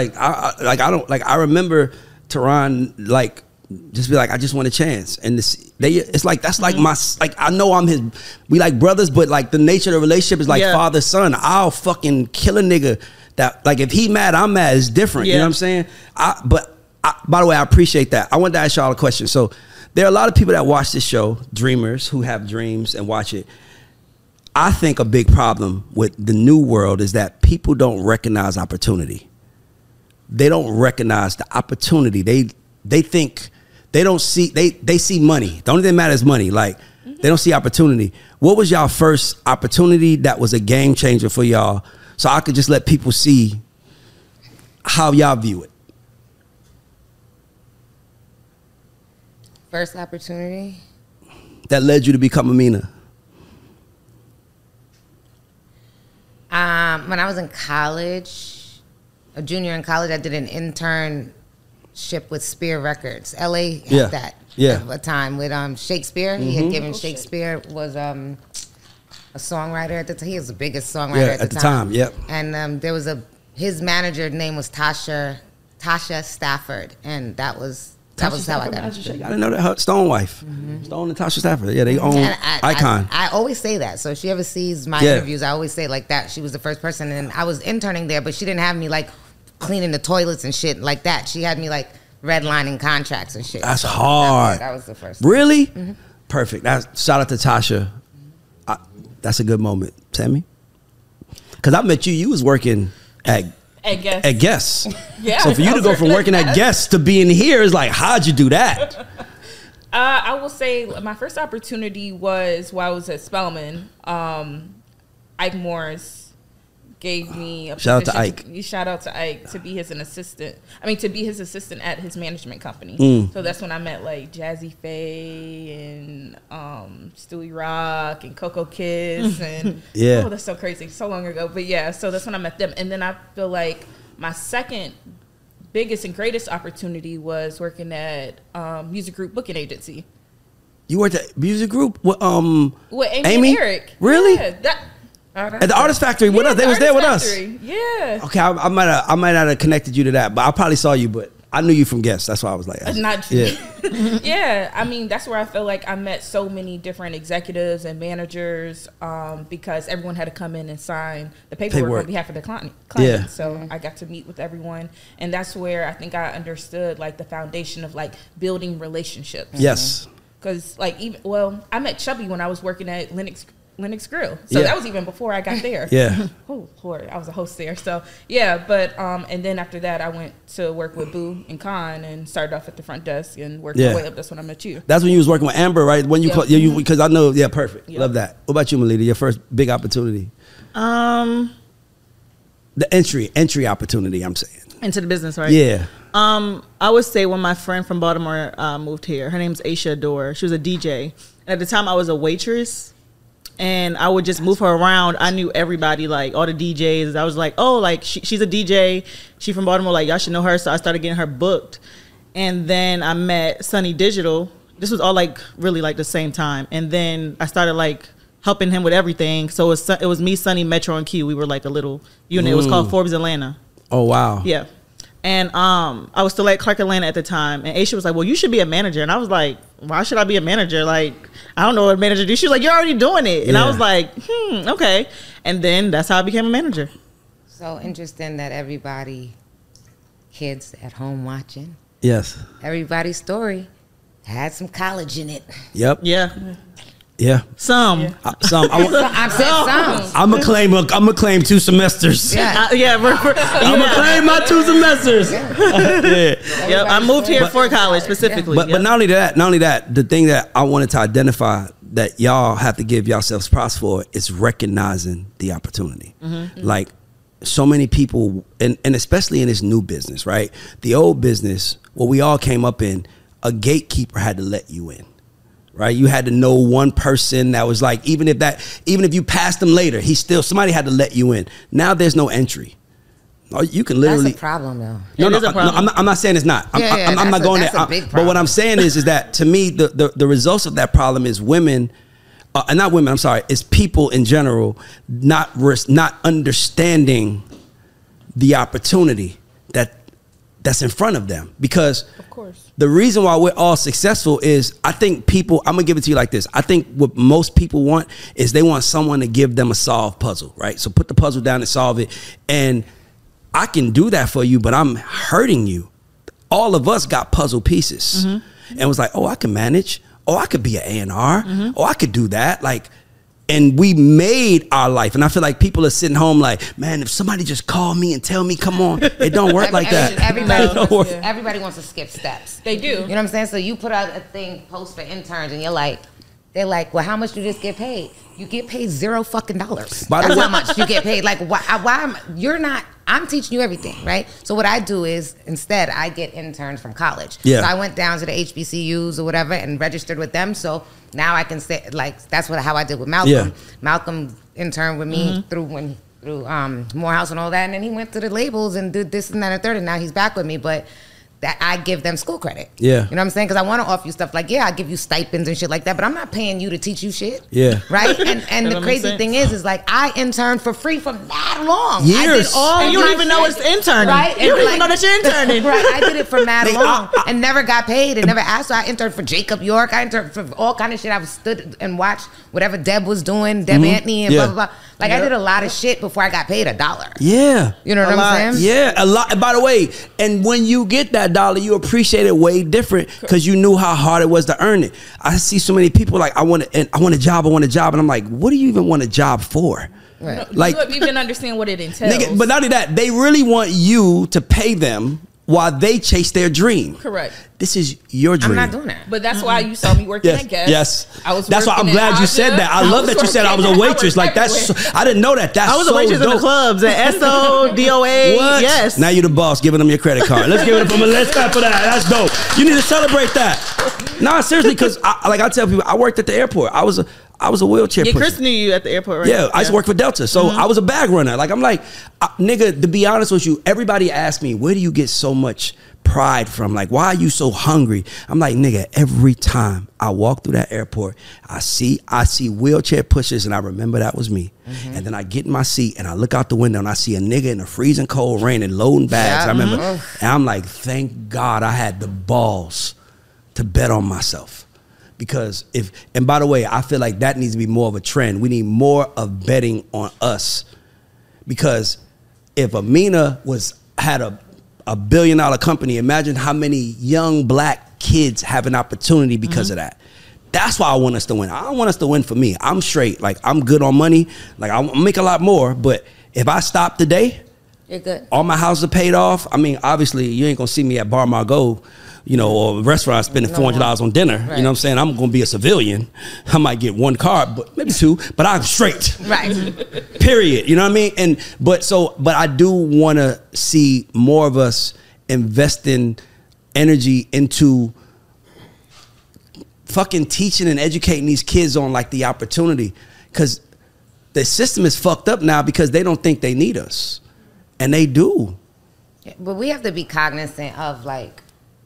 I remember Tehran like just be like, I just want a chance, and it's like that's like my I know I'm his. We like brothers, but like the nature of the relationship is like Yeah. father son. I'll fucking kill a nigga that like if he mad, I'm mad. It's different. You Yeah. know what I'm saying? By the way, I appreciate that. I wanted to ask y'all a question. So there are a lot of people that watch this show, dreamers who have dreams and watch it. I think a big problem with the new world is that people don't recognize opportunity. They don't recognize the opportunity. They think they don't see they see money. The only thing that matters is money. Like they don't see opportunity. What was y'all first opportunity that was a game changer for y'all? So I could just let people see how y'all view it. First opportunity. That led you to become Amina. When I was in college, a junior in college, I did an internship with Spear Records. LA had Yeah. that Yeah. at a time with Shakespeare. He had given Shakespeare was a songwriter at the time. He was the biggest songwriter at the time. Yep. And there was his manager name was Tasha Stafford, and that was how I got into I it. didn't know that. Her Stone wife. Stone and Tasha Stafford. Yeah, they own And Icon. I always say that. So if she ever sees my Yeah. interviews, I always say like that. She was the first person, and I was interning there, but she didn't have me like cleaning the toilets and shit like that. She had me like redlining contracts and shit. That's So hard. That was the first. Really? Perfect. Shout out to Tasha. That's a good moment. Tammy? Because I met you. You was working at Guess. Yeah, So for you I to was go from working working at Guess to being here is like, how'd you do that? I will say my first opportunity was while I was at Spelman. Ike Morris gave me a Shout out to position Ike. Shout out to Ike to be his assistant at his management company. So that's when I met like Jazzy Faye and Stewie Rock and Coco Kiss and Yeah. that's so crazy, so long ago. But yeah, so that's when I met them, and then I feel like my second biggest and greatest opportunity was working at Music Group Booking Agency. You worked at Music Group with With Amy and Eric. Really? Yeah, At the Artist Factory with us. They was there with us. Yeah. Okay, I might not have connected you to that, but I probably saw you. But I knew you from Guest. That's why I was like, Not yeah. Yeah, I mean, that's where I feel like I met so many different executives and managers because everyone had to come in and sign the paperwork on behalf of their client. Yeah. So I got to meet with everyone, and that's where I think I understood like the foundation of like building relationships. Yes. Because like I met Chubby when I was working at Lennox Grill, so that was even before I got there. Yeah. Oh Lord, I was a host there. So yeah, but and then after that, I went to work with Boo and Con and started off at the front desk and worked my way up. That's when I met you. That's when you was working with Amber, right? When you because I know, perfect. Yep. Love that. What about you, Melita? Your first big opportunity? The entry opportunity. I'm saying into the business, right? Yeah. I would say when my friend from Baltimore moved here, her name's Aisha Adore. She was a DJ. And at the time, I was a waitress. And I would just move her around. I knew everybody, like all the DJs. I was like, oh, like she's a DJ. She from Baltimore. Like y'all should know her. So I started getting her booked. And then I met Sunny Digital. This was all like really like the same time. And then I started like helping him with everything. So it was me, Sunny, Metro, and Q. We were like a little unit. It was called Forbes Atlanta. Oh wow. Yeah. And I was still at Clark Atlanta at the time. And Aisha was like, well, you should be a manager. And I was like, why should I be a manager? Like, I don't know what a manager do. She was like, you're already doing it. And I was like, okay. And then that's how I became a manager. So interesting that everybody, kids at home watching, Yes. everybody's story had some college in it. Yep. Yeah. Yeah. Some. I'm I'm saying some. gonna claim 2 semesters. Yeah. Yeah. I'm gonna claim my 2 semesters. Yeah. I moved here for college specifically. But not only that, the thing that I wanted to identify that y'all have to give yourselves props for is recognizing the opportunity. Like so many people, and especially in this new business, right? The old business, what we all came up in, a gatekeeper had to let you in. Right, you had to know one person that was like, even if you passed them later, somebody had to let you in. Now there's no entry. You can literally. That's a problem, though. No, I'm not saying it's not. I'm not going there. But what I'm saying is that to me, the results of that problem is women, and not women. I'm sorry, it's people in general not understanding the opportunity that's in front of them. Because Of course. the reason why we're all successful is, I think people, I'm gonna give it to you like this. I think what most people want is they want someone to give them a solved puzzle, right? So put the puzzle down and solve it. And I can do that for you, but I'm hurting you. All of us got puzzle pieces. And it was like, oh, I can manage. Oh, I could be an A&R. Oh, I could do that. Like, and we made our life. And I feel like people are sitting home like, man, if somebody just call me and tell me, come on. It don't work like that. Everybody wants to skip steps. They do. You know what I'm saying? So you put out a thing, post for interns, and they're like, well, how much do this get paid? You get paid $0 fucking. That's how much you get paid. Like, I'm teaching you everything, right? So what I do is, instead, I get interns from college. Yeah. So I went down to the HBCUs or whatever and registered with them. So now I can say, like, that's how I did with Malcolm. Yeah. Malcolm interned with me through Morehouse and all that, and then he went to the labels and did this and that and third, and now he's back with me. But that I give them school credit. Yeah. You know what I'm saying? Because I want to offer you stuff like, I give you stipends and shit like that, but I'm not paying you to teach you shit. Yeah. Right? And the crazy thing is like, I interned for free for that long. Years. I did all And you don't even know it's interning. Right? You don't even know that you're interning. Right. I did it for mad long and never got paid and never asked. So I interned for Jacob York. I interned for all kind of shit. I stood and watched whatever Deb was doing, Deb Anthony and blah, blah, blah. Like, I did a lot of shit before I got paid $1. Yeah. You know what I'm saying? Yeah, a lot. By the way, and when you get that $1, you appreciate it way different because you knew how hard it was to earn it. I see so many people like, I want a job, and I'm like, what do you even want a job for? Right. Like, you don't even understand what it entails. Nigga, but not only that, they really want you to pay them while they chase their dream. Correct. This is your dream. I'm not doing that. But that's why you saw me working at Guess. Yes. I was. That's why I'm glad you said that. I love that you said I was a waitress. Like that's. I didn't know that. That's I was so a waitress dope. in the clubs at SO, DOA. What? Yes. Now you're the boss, giving them your credit card. Let's give it up for let's clap for that. That's dope. You need to celebrate that. Nah, seriously, because I tell people, I worked at the airport. I was a wheelchair pusher. Chris knew you at the airport, right? Yeah, I used to work for Delta. So I was a bag runner. Like, I'm like, nigga, to be honest with you, everybody asked me, where do you get so much pride from? Like, why are you so hungry? I'm like, nigga, every time I walk through that airport, I see wheelchair pushers, and I remember that was me. And then I get in my seat and I look out the window and I see a nigga in the freezing cold rain and loading bags. Yeah. I remember, and I'm like, thank God I had the balls to bet on myself. Because and by the way, I feel like that needs to be more of a trend. We need more of betting on us. Because if Amina had a $1 billion company, imagine how many young black kids have an opportunity because of that. That's why I want us to win. I don't want us to win for me. I'm straight. Like, I'm good on money. Like, I'll make a lot more. But if I stop today, You're good. all my houses are paid off. I mean, obviously, you ain't gonna see me at Bar Margot, or a restaurant spending $400 on dinner. Right. You know what I'm saying? I'm gonna be a civilian. I might get one car, but maybe two, but I'm straight. Right. Period. You know what I mean? But I do wanna see more of us investing energy into fucking teaching and educating these kids on like the opportunity. Cause the system is fucked up now because they don't think they need us. And they do. But we have to be cognizant of like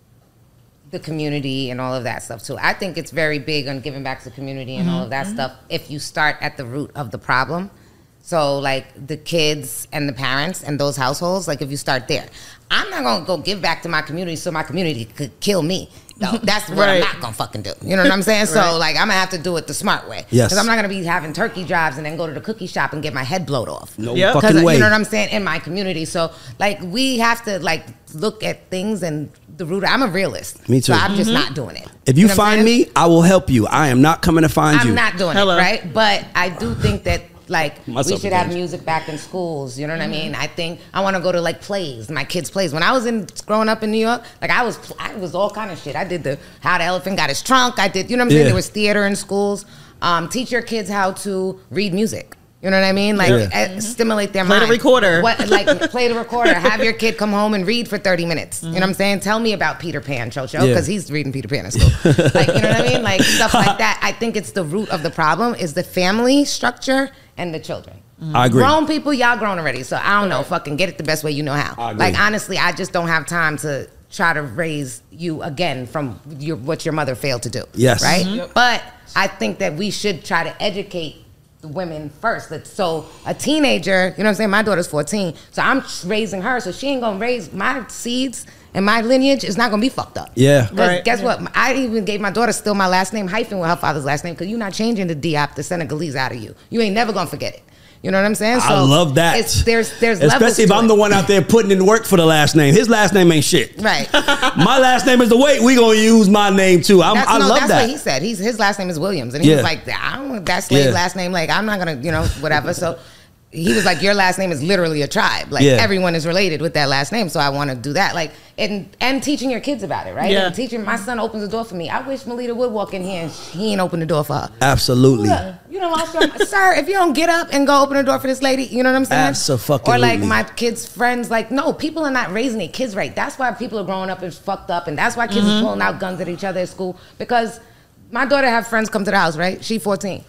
the community and all of that stuff too. I think it's very big on giving back to the community and all of that stuff if you start at the root of the problem. So like the kids and the parents and those households, like if you start there. I'm not gonna go give back to my community so my community could kill me. No, that's what I'm not gonna fucking do. You know what I'm saying? So like I'm gonna have to do it the smart way. Yes. Because I'm not gonna be having turkey drives and then go to the cookie shop and get my head blowed off. No Yep. fucking way. You know what I'm saying? In my community. So like we have to like look at things and the root. I'm a realist. Me too. So I'm just not doing it. If you know what I'm find saying? me, I will help you. I am not coming to find you. I'm not doing Hello. it, right? But I do think that like we Myself should have again. music back in schools. You know what I mean? I think I want to go to like plays, my kids' plays. When I was growing up in New York, like I was all kind of shit. I did the How the Elephant Got His Trunk. I did, you know what I'm saying? Yeah. There was theater in schools. Teach your kids how to read music. You know what I mean? Like stimulate their Play mind. the recorder. Play the recorder. Have your kid come home and read for 30 minutes. You know what I'm saying? Tell me about Peter Pan, Chocho, because he's reading Peter Pan at school. Like, you know what I mean? Like stuff like that. I think it's the root of the problem is the family structure and the children. I agree. Grown people, y'all grown already. So I don't know. Fucking get it the best way you know how. I agree. Like honestly, I just don't have time to try to raise you again from what your mother failed to do. Yes. Right? But I think that we should try to educate the women first. So a teenager, you know what I'm saying? My daughter's 14. So I'm raising her. So she ain't going to raise my seeds and my lineage is not going to be fucked up. Yeah. Because guess what? I even gave my daughter still my last name hyphen with her father's last name because you're not changing the Diop, the Senegalese out of you. You ain't never going to forget it. You know what I'm saying? I love that. There's especially if I'm the one out there putting in work for the last name. His last name ain't shit. Right. My last name is the weight. We gonna use my name too. I love that's that. what he said. His last name is Williams, and he was like, I don't want that slave last name. Like I'm not gonna, whatever. So he was like, your last name is literally a tribe. Like everyone is related with that last name. So I want to do that. Like and teaching your kids about it, right? Yeah. And teaching my son opens the door for me. I wish Melita would walk in here and he ain't open the door for her. Absolutely. You know what, sir? If you don't get up and go open the door for this lady, you know what I'm saying? Abso-fucking-lutely. Or like my kids' friends, like no, people are not raising their kids right. That's why people are growing up and fucked up, and that's why kids are pulling out guns at each other at school. Because my daughter have friends come to the house, right? She 14.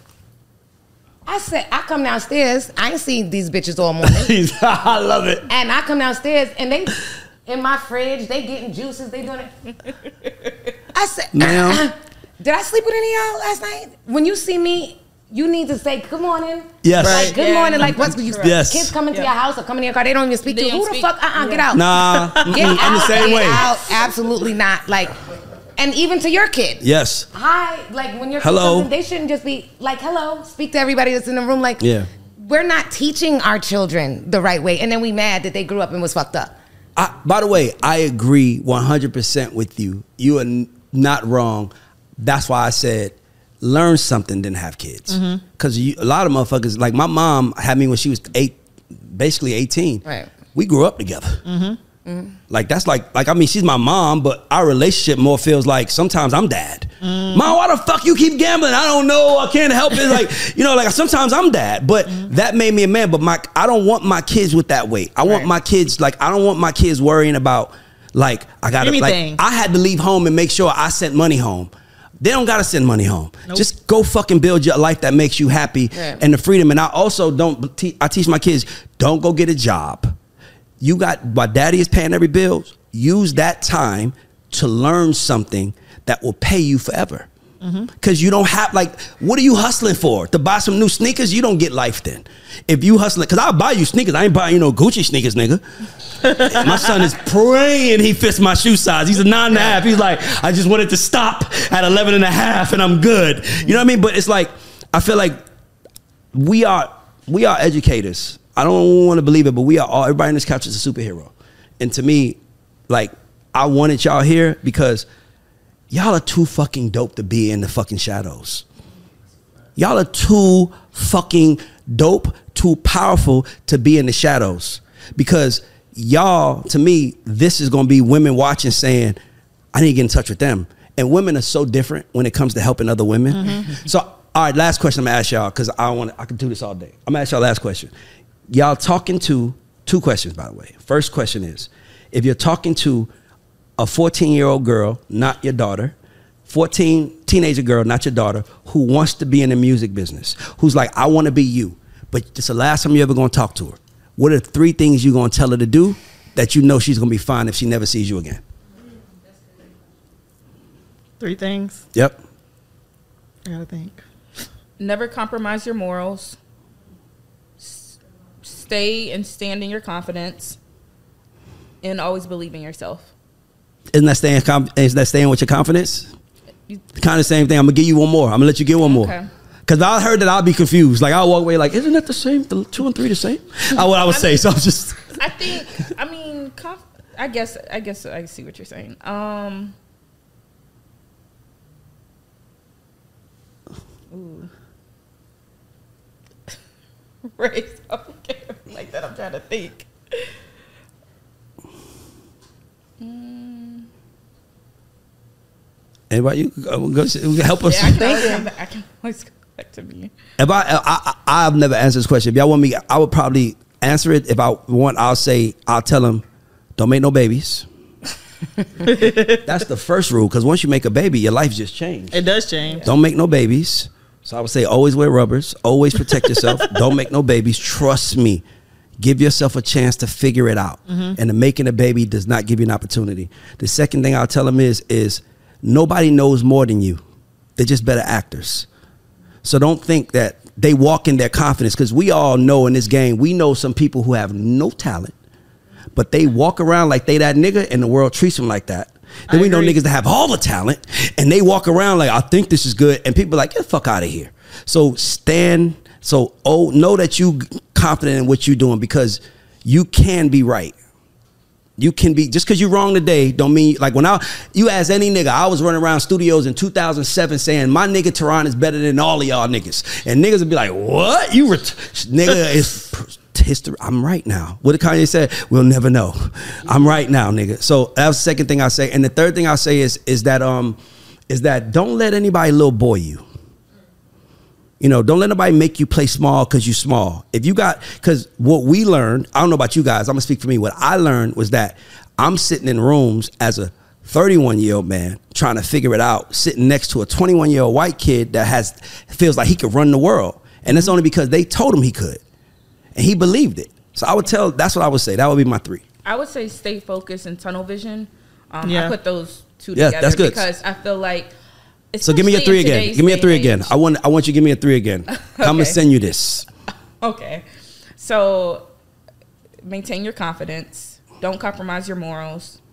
I said, I come downstairs. I ain't seen these bitches all morning. I love it. And I come downstairs and they in my fridge, they getting juices, they doing it. I said, Ma'am. did I sleep with any of y'all last night? When you see me, you need to say good morning. Yes. Like good morning. Like what's you Yes. kids come into your house or come into your car, they don't even speak to you. Who the fuck? Get out. Nah, Get out. I'm the same Get way. out. Absolutely not. Like, and even to your kid. Yes. Hi, like when you're Hello. they shouldn't just be like hello, speak to everybody that's in the room. Like, we're not teaching our children the right way, and then we mad that they grew up and was fucked up. By the way, I agree 100% with you. You are not wrong. That's why I said learn something, then have kids. Because a lot of motherfuckers, like my mom had me when she was basically 18. Right. We grew up together. Like that's like I mean, she's my mom, but our relationship more feels like sometimes I'm dad. Mom, why the fuck you keep gambling? I don't know. I can't help it. Like, you know, like sometimes I'm dad, but that made me a man. But I don't want my kids with that weight. I want my kids, like, I don't want my kids worrying about, like, I gotta, like, I had to leave home and make sure I sent money home. They don't gotta send money home. Nope. Just go fucking build your life that makes you happy and the freedom. And I also I teach my kids, don't go get a job. You got, while daddy is paying every bill, use that time to learn something that will pay you forever. Because you don't have, like, what are you hustling for? To buy some new sneakers? You don't get life then. If you hustling, because I'll buy you sneakers. I ain't buying you no Gucci sneakers, nigga. My son is praying he fits my shoe size. He's a 9.5. He's like, I just wanted to stop at 11.5 and I'm good. You know what I mean? But it's like, I feel like we are educators. I don't want to believe it, but we are all, everybody on this couch is a superhero. And to me, like, I wanted y'all here because y'all are too fucking dope to be in the fucking shadows. Y'all are too fucking dope, too powerful to be in the shadows. Because y'all, to me, this is going to be women watching saying, I need to get in touch with them. And women are so different when it comes to helping other women. So, all right, last question I'm going to ask y'all, because I can do this all day. I'm going to ask y'all last question. Y'all talking to, 2 questions, by the way. First question is, if you're talking to a 14-year-old girl, not your daughter, teenager girl, not your daughter, who wants to be in the music business, who's like, I want to be you, but it's the last time you're ever going to talk to her. What are 3 things you're going to tell her to do that you know she's going to be fine if she never sees you again? 3 things? Yep. I gotta think. Never compromise your morals. Stay and stand in your confidence. And always believe in yourself. Isn't that staying with your confidence? Kind of same thing. I'm going to give you one more. I'm going to let you get one more. Okay. Because I heard that I'll be confused. Like, I'll walk away like, isn't that the same? The 2 and 3 the same? What I would say. So I'm just... I guess I see what you're saying. Ooh. Raise up like that. I'm trying to think. Anybody, you go help us? Yeah, I can always go back to me. If I've never answered this question. If y'all want me, I would probably answer it. If I want, I'll tell them, don't make no babies. That's the first rule, because once you make a baby, your life just changed. It does change. Don't make no babies. So I would say always wear rubbers. Always protect yourself. Don't make no babies. Trust me. Give yourself a chance to figure it out. And the making a baby does not give you an opportunity. The second thing I'll tell them is nobody knows more than you. They're just better actors. So don't think that they walk in their confidence, because we all know in this game, we know some people who have no talent, but they walk around like they that nigga and the world treats them like that. Then we know niggas that have all the talent and they walk around like, I think this is good. And people are like, get the fuck out of here. So know that you confident in what you're doing, because you can be right. You can be, just because you're wrong today don't mean, like, when you ask any nigga, I was running around studios in 2007 saying my nigga Teron is better than all of y'all niggas, and niggas would be like, what? Nigga is history. I'm right now. What did Kanye say? We'll never know. I'm right now, nigga. So that's the second thing I say. And the third thing I say is that don't let anybody little boy you. You know, don't let nobody make you play small because you small. Because what we learned, I don't know about you guys, I'm gonna speak for me. What I learned was that I'm sitting in rooms as a 31-year-old man trying to figure it out, sitting next to a 21-year-old white kid that feels like he could run the world. And it's only because they told him he could. And he believed it. So that's what I would say. That would be my 3. I would say stay focused and tunnel vision. Yeah. I put those 2 together that's good. Because I feel like, so give me your 3 again. Give me a 3 again. I want you to give me a 3 again. Okay. I'm gonna send you this. Okay. So maintain your confidence. Don't compromise your morals.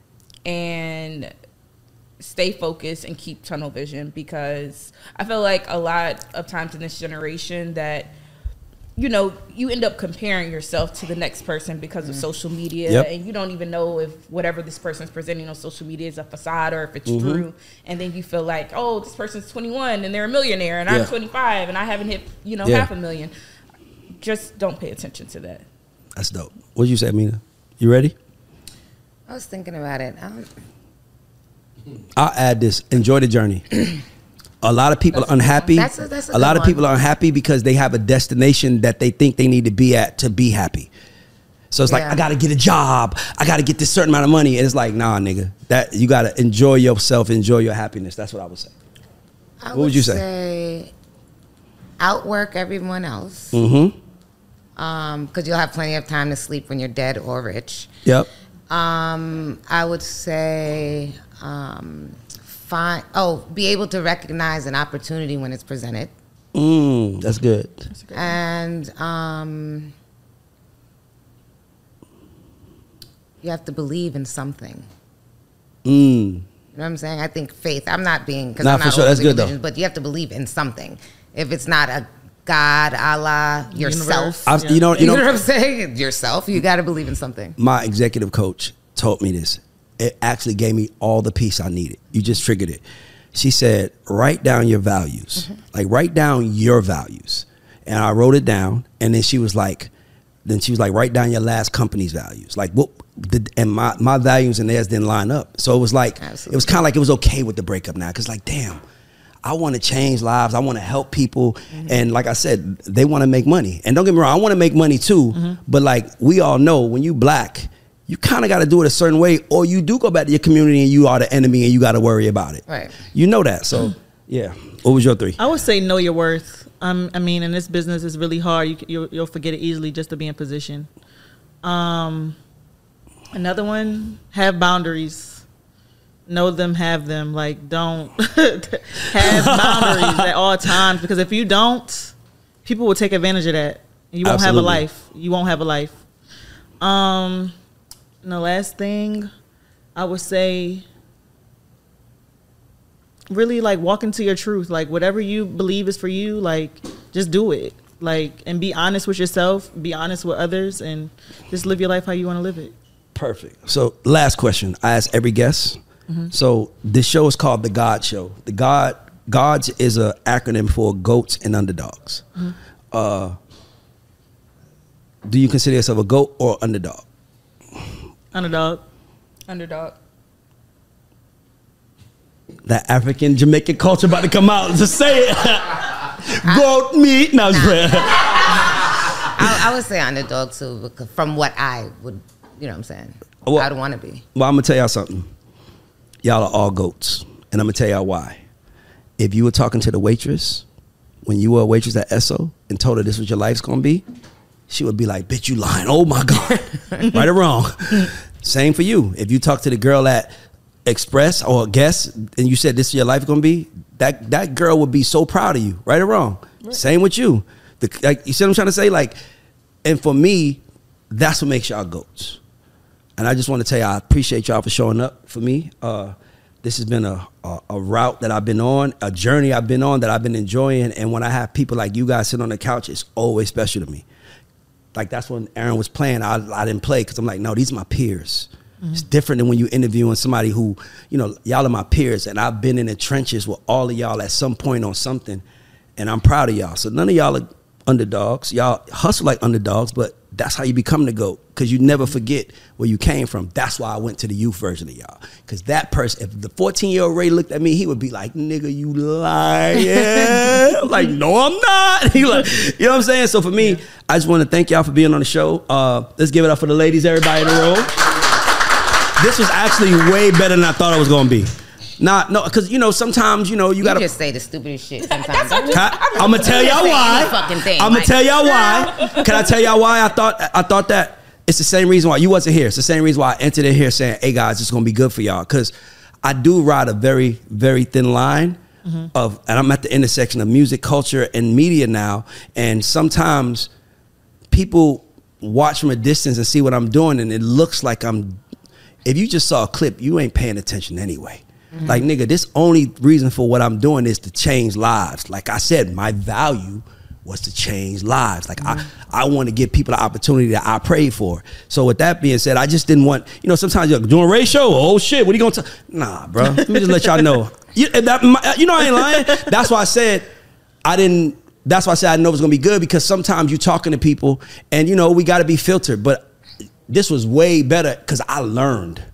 And stay focused and keep tunnel vision, because I feel like a lot of times in this generation that, you know, you end up comparing yourself to the next person because of social media, and you don't even know if whatever this person's presenting on social media is a facade or if it's true. And then you feel like, oh, this person's 21 and they're a millionaire and I'm 25 and I haven't hit, $500,000. Just don't pay attention to that. That's dope. What did you say, Amina? You ready? I was thinking about it. I'll add this. Enjoy the journey. A lot of people are unhappy. That's a a lot good of people one. are unhappy because they have a destination that they think they need to be at to be happy. So it's like, Yeah. I got to get a job. I got to get this certain amount of money. And it's like, nah, nigga. That you got to enjoy yourself, enjoy your happiness. That's what I would say. What would you say? Outwork everyone else. Mm-hmm. Because you'll have plenty of time to sleep when you're dead or rich. Yep. I would say be able to recognize an opportunity when it's presented. That's good. And you have to believe in something. You know what I'm saying? I think faith. I'm not being, because Nah, I'm not for sure. That's overly good, though. religious, but you have to believe in something. If it's not a God, Allah, yourself. Universe. You know You know what I'm saying? Yourself. You got to believe in something. my executive coach told me this. It actually gave me all the peace I needed. You just triggered it. She said, write down your values. Like, write down your values. And I wrote it down. And then she was like, write down your last company's values. Like, and my values and theirs didn't line up. So it was like, Absolutely. it was kind of like it was okay with the breakup now. Because like, damn, I want to change lives. I want to help people. And like I said, they want to make money. And don't get me wrong, I want to make money too. But like, we all know when you black, you kind of got to do it a certain way, or you do go back to your community and you are the enemy and you got to worry about it. Right. You know that. So, yeah. What was your 3? I would say know your worth. I mean, in this business, it's really hard. You'll forget it easily just to be in position. Another one, have boundaries. Know them, have them. Like, don't have boundaries at all times, because if you don't, people will take advantage of that. You won't have a Absolutely. life. You won't have a life. And the last thing I would say, really, like, walk into your truth. Like, whatever you believe is for you, like, just do it. Like, and be honest with yourself, be honest with others, and just live your life how you want to live it. Perfect. So, last question I ask every guest. So, this show is called The God Show. The Gods is an acronym for goats and underdogs. Do you consider yourself a goat or underdog? Underdog. Underdog. That African Jamaican culture about to come out to say it. Goat meat. No, I'm just playing. I would say underdog too, because from what I would, you know what I'm saying? Well- I'd want to be. Well, I'm going to tell y'all something. Y'all are all goats. And I'm going to tell y'all why. If you were talking to the waitress, when you were a waitress at Esso and told her this was your life's going to be, she would be like, bitch, you lying. Oh, my God. Right or wrong. Same for you. If you talk to the girl at Express or Guess and you said this is your life going to be, that girl would be so proud of you. Right or wrong. Right. Same with you. Like, you see what I'm trying to say? Like, and for me, that's what makes y'all goats. And I just want to tell you, I appreciate y'all for showing up for me. This has been a route that I've been on, a journey I've been on that I've been enjoying. And when I have people like you guys sit on the couch, it's always special to me. Like, that's when Aaron was playing. I didn't play because I'm like, no, these are my peers. It's different than when you interviewing somebody who, you know, y'all are my peers. And I've been in the trenches with all of y'all at some point on something. And I'm proud of y'all. So none of y'all are underdogs. Y'all hustle like underdogs, but that's how you become the GOAT, because you never forget where you came from. That's why I went to the youth version of y'all, because that person, if the 14-year-old Ray looked at me, he would be like, nigga, you lying. I'm like, no, I'm not. He like, you know what I'm saying? So for me, I just want to thank y'all for being on the show. Let's give it up for the ladies, everybody in the room. This was actually way better than I thought it was going to be. No, because, you know, sometimes, you know, you got to just say the stupidest shit sometimes. I'm gonna tell y'all why. I'm gonna tell y'all why. Can I tell y'all why I thought that? It's the same reason why you wasn't here. It's the same reason why I entered in here saying, "Hey guys, it's gonna be good for y'all." Because I do ride a very, very thin line and I'm at the intersection of music, culture, and media now. And sometimes people watch from a distance and see what I'm doing, and it looks like if you just saw a clip, you ain't paying attention anyway. Like, nigga, this only reason for what I'm doing is to change lives. Like I said, my value was to change lives. Like, I want to give people the opportunity that I prayed for. So with that being said, I just didn't want, you know, sometimes you're doing a Ray show. Oh shit, what are you going to Nah, bro. Let me just let y'all know. You know I ain't lying. That's why I said I know it's going to be good, because sometimes you're talking to people and, you know, we got to be filtered. But this was way better because I learned.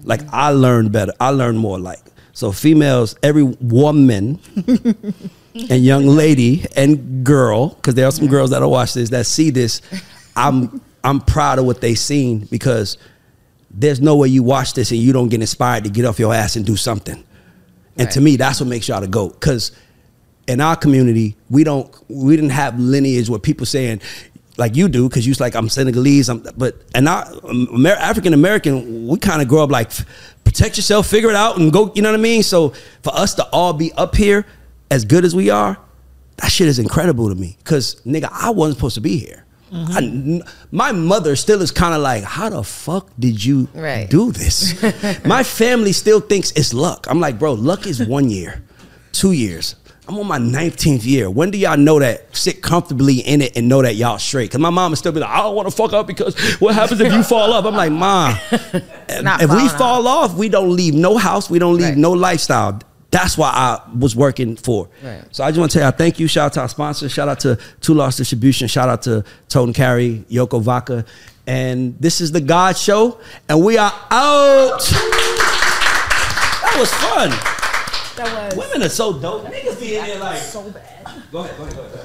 Like I learned better. I learned more. Like so, females, every woman and young lady and girl, because there are some girls that'll watch this that see this. I'm proud of what they seen because there's no way you watch this and you don't get inspired to get off your ass and do something. And to me, that's what makes y'all the GOAT. Because in our community, we didn't have lineage where people saying like you do, because you're like, I'm Senegalese, African American, we kind of grow up like protect yourself, figure it out, and go. You know what I mean? So for us to all be up here as good as we are, that shit is incredible to me. Because nigga, I wasn't supposed to be here. My mother still is kind of like, how the fuck did you do this? My family still thinks it's luck. I'm like, bro, luck is 1 year, 2 years. I'm on my 19th year. When do y'all know that, sit comfortably in it and know that y'all straight? Because my mom would still be like, I don't want to fuck up because what happens if you fall off? I'm like, Mom, if we fall off, we don't leave no house. We don't leave no lifestyle. That's why I was working for. So I just want to tell you, thank you. Shout out to our sponsors. Shout out to Two Lost Distribution. Shout out to Toten Carry, Yoko Vodka. And this is The God Show. And we are out. That was fun. That was. Women are so dope. Niggas be in there like. So bad. Go ahead.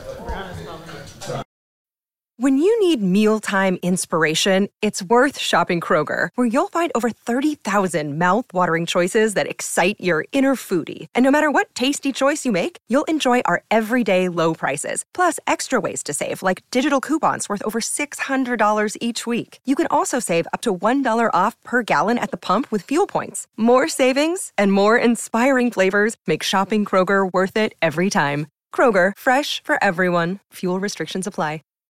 When you need mealtime inspiration, it's worth shopping Kroger, where you'll find over 30,000 mouth-watering choices that excite your inner foodie. And no matter what tasty choice you make, you'll enjoy our everyday low prices, plus extra ways to save, like digital coupons worth over $600 each week. You can also save up to $1 off per gallon at the pump with fuel points. More savings and more inspiring flavors make shopping Kroger worth it every time. Kroger, fresh for everyone. Fuel restrictions apply.